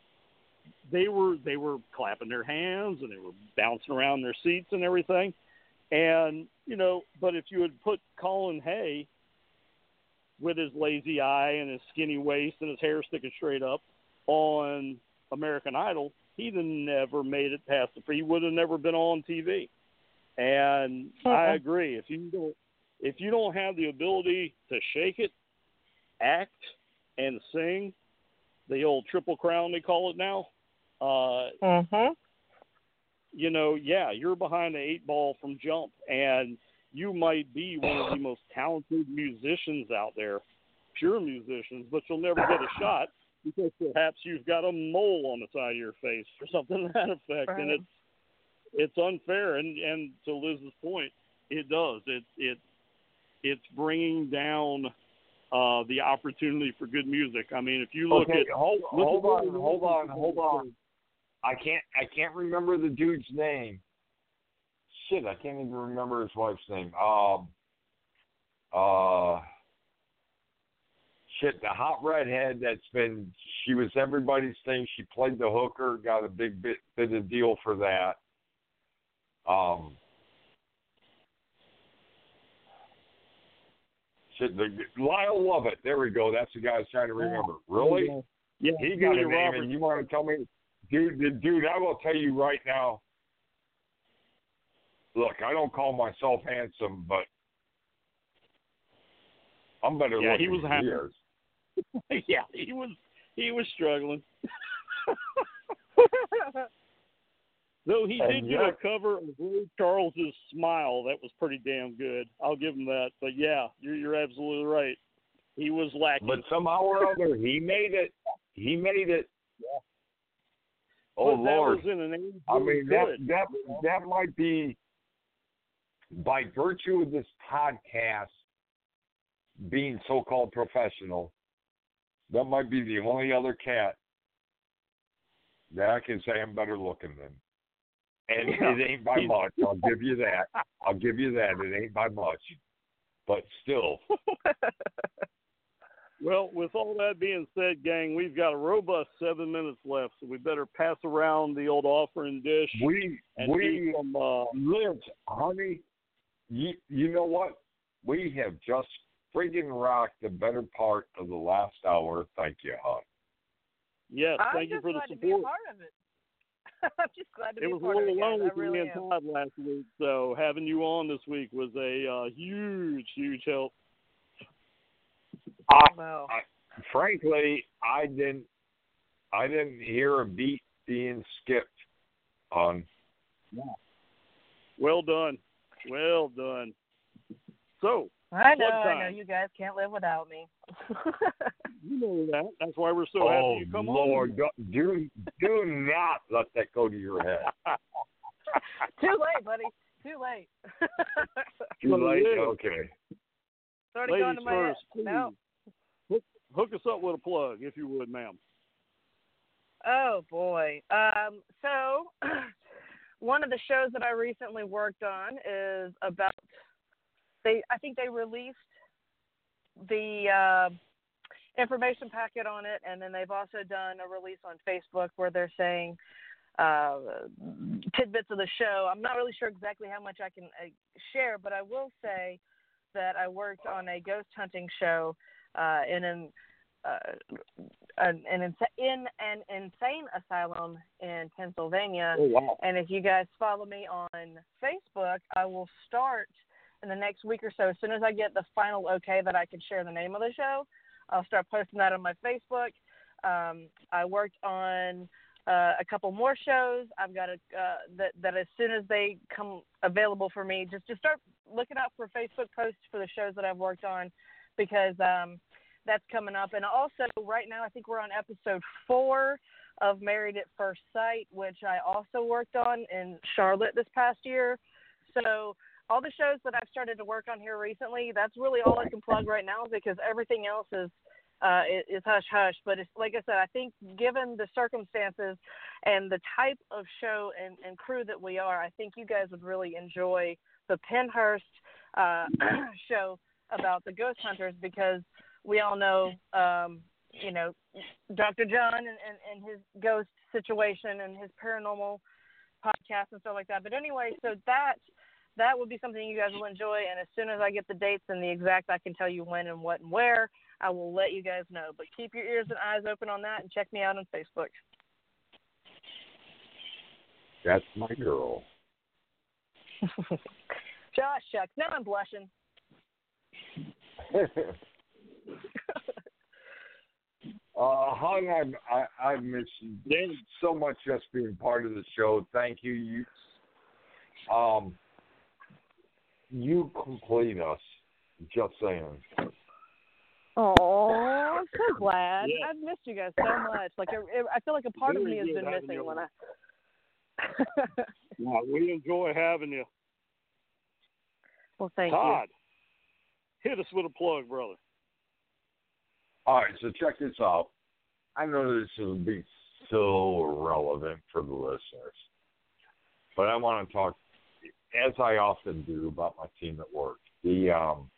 they were they were clapping their hands and they were bouncing around their seats and everything. And, you know, but if you had put Colin Hay with his lazy eye and his skinny waist and his hair sticking straight up on American Idol, he'd have never made it past the, he would have never been on T V. And uh-uh. I agree. If you don't, if you don't have the ability to shake it, act, and sing, the old triple crown they call it now, uh, mm-hmm. you know, yeah, you're behind the eight ball from jump, and you might be one of the most talented musicians out there, pure musicians, but you'll never get a shot because perhaps you've got a mole on the side of your face or something to that effect, right. and it's it's unfair. And, and to Liz's point, it does. It it it's bringing down uh, the opportunity for good music. I mean, if you look okay, at hold look hold at on, hold on, hold on. I can't I can't remember the dude's name. Shit, I can't even remember his wife's name. Um, uh, shit, the hot redhead that's been, she was everybody's thing. She played the hooker, got a big bit, bit of deal for that. Um, shit, the, Lyle Lovett, there we go. That's the guy I was trying to remember. Really? Yeah, he got a name, Roberts. and you want to tell me, dude, dude, I will tell you right now. Look, I don't call myself handsome, but I'm better yeah, looking he was than happy. he is. yeah, he was he was struggling. Though he And did yet, get a cover of Ray Charles's Smile, that was pretty damn good. I'll give him that. But yeah, you're you're absolutely right. He was lacking. But somehow or other, he made it. He made it. Yeah. Oh but Lord! That was in an age I mean that good. that that might be, by virtue of this podcast being so-called professional, that might be the only other cat that I can say I'm better looking than. And yeah. it ain't by much. I'll give you that. I'll give you that. It ain't by much. But still. Well, with all that being said, gang, we've got a robust seven minutes left, so we better pass around the old offering dish. We, and we, some, uh, Liz, honey, you, you know what? We have just friggin' rocked the better part of the last hour. Thank you, hon. Yes, I'm thank you just for the glad to support. be a part of it. I'm just glad to it be a was part a of it. little lonely I for really me and am. Todd last week, so having you on this week was a uh, huge, huge help. I, Wow. I, frankly, I didn't, I didn't hear a beat being skipped on. Yeah. Well done, well done. So, I know, what time? I know. You guys can't live without me. You know that. That's why we're so oh, happy you come Lord, on. do, do not let that go to your head. Too late, buddy. Too late. Too late? Yeah. Okay. It's already Ladies gone to my first, head. please. No. Hook, hook us up with a plug, if you would, ma'am. Oh, boy. Um, so, one of the shows that I recently worked on is about, they. I think they released the uh, information packet on it, and then they've also done a release on Facebook where they're saying uh, tidbits of the show. I'm not really sure exactly how much I can uh, share, but I will say that I worked on a ghost hunting show uh, in an uh, an, an in an insane asylum in Pennsylvania. Oh, wow. And if you guys follow me on Facebook, I will start in the next week or so. As soon as I get the final okay that I can share the name of the show, I'll start posting that on my Facebook. Um, I worked on uh, a couple more shows. I've got a uh, that that as soon as they come available for me, just just start looking out for Facebook posts for the shows that I've worked on, because um, that's coming up. And also, right now, I think we're on episode four of Married at First Sight, which I also worked on in Charlotte this past year. So all the shows that I've started to work on here recently, that's really all I can plug right now, because everything else is uh, is hush hush. But it's, like I said, I think given the circumstances and the type of show and, and crew that we are, I think you guys would really enjoy the Pennhurst uh, show about the ghost hunters, because we all know, um, you know, Doctor John and, and, and his ghost situation and his paranormal podcast and stuff like that. But anyway, so that that would be something you guys will enjoy. And as soon as I get the dates and the exact, I can tell you when and what and where, I will let you guys know. But keep your ears and eyes open on that and check me out on Facebook. That's my girl. Josh, shucks. Now I'm blushing. uh, Hung, I, I, I miss you so much just being part of the show. Thank you. You, um, you complete us. Just saying. Oh, I'm so glad. Yeah. I've missed you guys so much. Like, it, it, I feel like a part Very of me has good been having missing you when I. Well, we enjoy having you. Well, thank Todd, hit us with a plug, brother. All right, so check this out. I know this will be so relevant for the listeners, but I want to talk, as I often do, about my team at work. The um,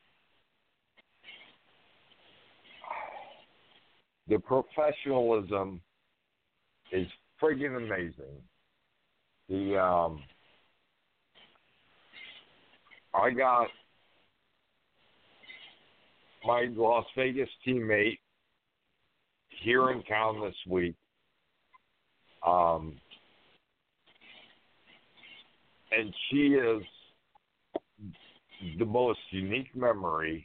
the professionalism is friggin' amazing. The um, I got my Las Vegas teammate here in town this week. Um, and she is the most unique memory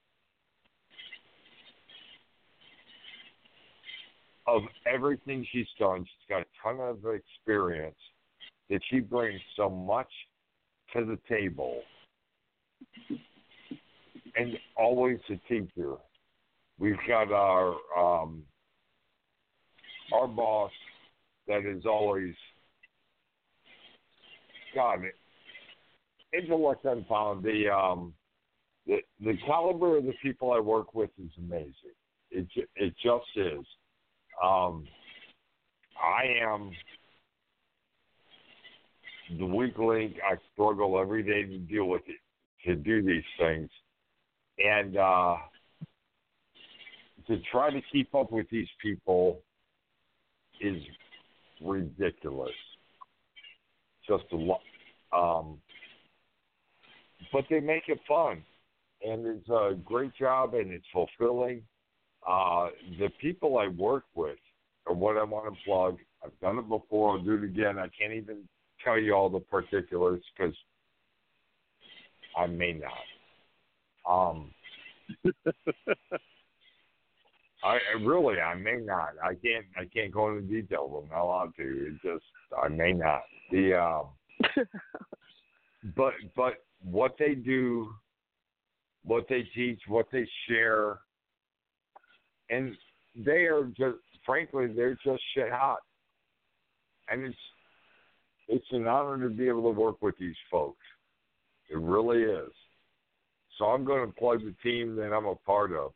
of everything she's done. She's got a ton of experience that she brings so much to the table. And always a teacher. We've got our um, our boss that is always, God, intellect unfound. The um, the the caliber of the people I work with is amazing. It it just is. Um, I am the weak link. I struggle every day to deal with it, to do these things. And uh, to try to keep up with these people is ridiculous. Just a lot. Um, but they make it fun. And it's a great job, and it's fulfilling. Uh, the people I work with are what I want to plug. I've done it before. I'll do it again. I can't even tell you all the particulars because I may not. Um, I, I really, I may not. I can't. I can't go into details. I'm not allowed to. It just, I may not. The, um, but, but what they do, what they teach, what they share, and they are just, frankly, they're just shit hot, and it's, it's an honor to be able to work with these folks. It really is. So I'm going to plug the team that I'm a part of.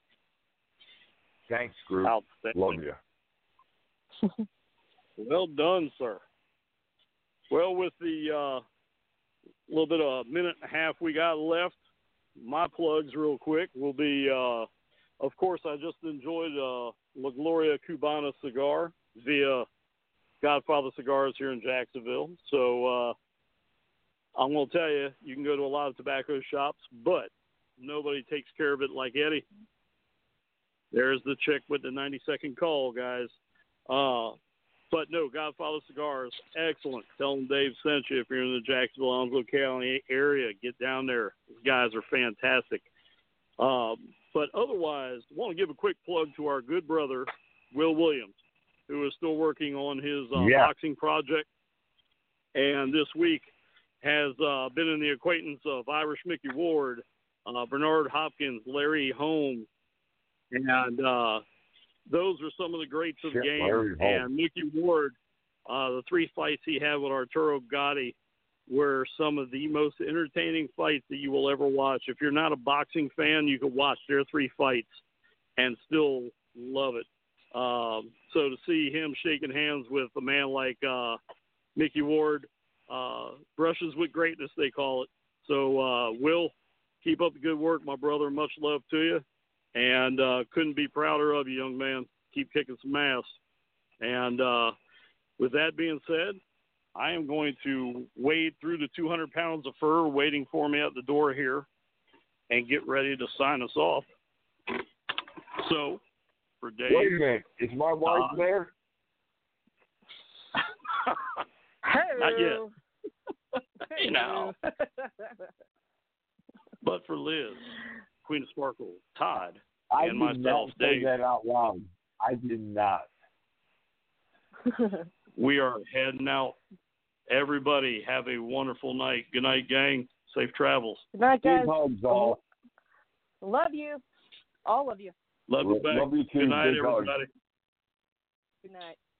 Thanks, group. Love you. Well done, sir. Well, with the uh, little bit of a minute and a half we got left, my plugs real quick will be, uh, of course, I just enjoyed uh, La Gloria Cubana cigar via Godfather Cigars here in Jacksonville. So uh, I'm going to tell you, you can go to a lot of tobacco shops, but nobody takes care of it like Eddie. There's the chick with the ninety second call, guys. Uh, but no, Godfather Cigars, excellent. Tell them Dave sent you if you're in the Jacksonville, Onslow County area. Get down there. These guys are fantastic. Um, but otherwise, I want to give a quick plug to our good brother, Will Williams, who is still working on his uh, yeah. boxing project. And this week has uh, been in the acquaintance of Irish Mickey Ward, uh, Bernard Hopkins, Larry Holmes, and uh, those are some of the greats of the Shit, game. And Mickey Ward, uh, the three fights he had with Arturo Gatti were some of the most entertaining fights that you will ever watch. If you're not a boxing fan, you can watch their three fights and still love it. Um, so to see him shaking hands with a man like uh, Mickey Ward, uh, brushes with greatness, they call it. So, uh, Will, keep up the good work, my brother. Much love to you. And uh, couldn't be prouder of you, young man. Keep kicking some ass. And uh, with that being said, I am going to wade through the two hundred pounds of fur waiting for me at the door here and get ready to sign us off. So, for Dave. Wait a minute. Is my wife uh, there? Not yet. You know. But for Liz, Queen of Sparkle, Todd, I and did myself, not say Dave. that out loud. I did not. We are heading out. Everybody have a wonderful night. Good night, gang. Safe travels. Good night, guys. Big hugs, all. Love you. All of you. Love you back. Love you too. Good night, Big hugs. everybody. Good night.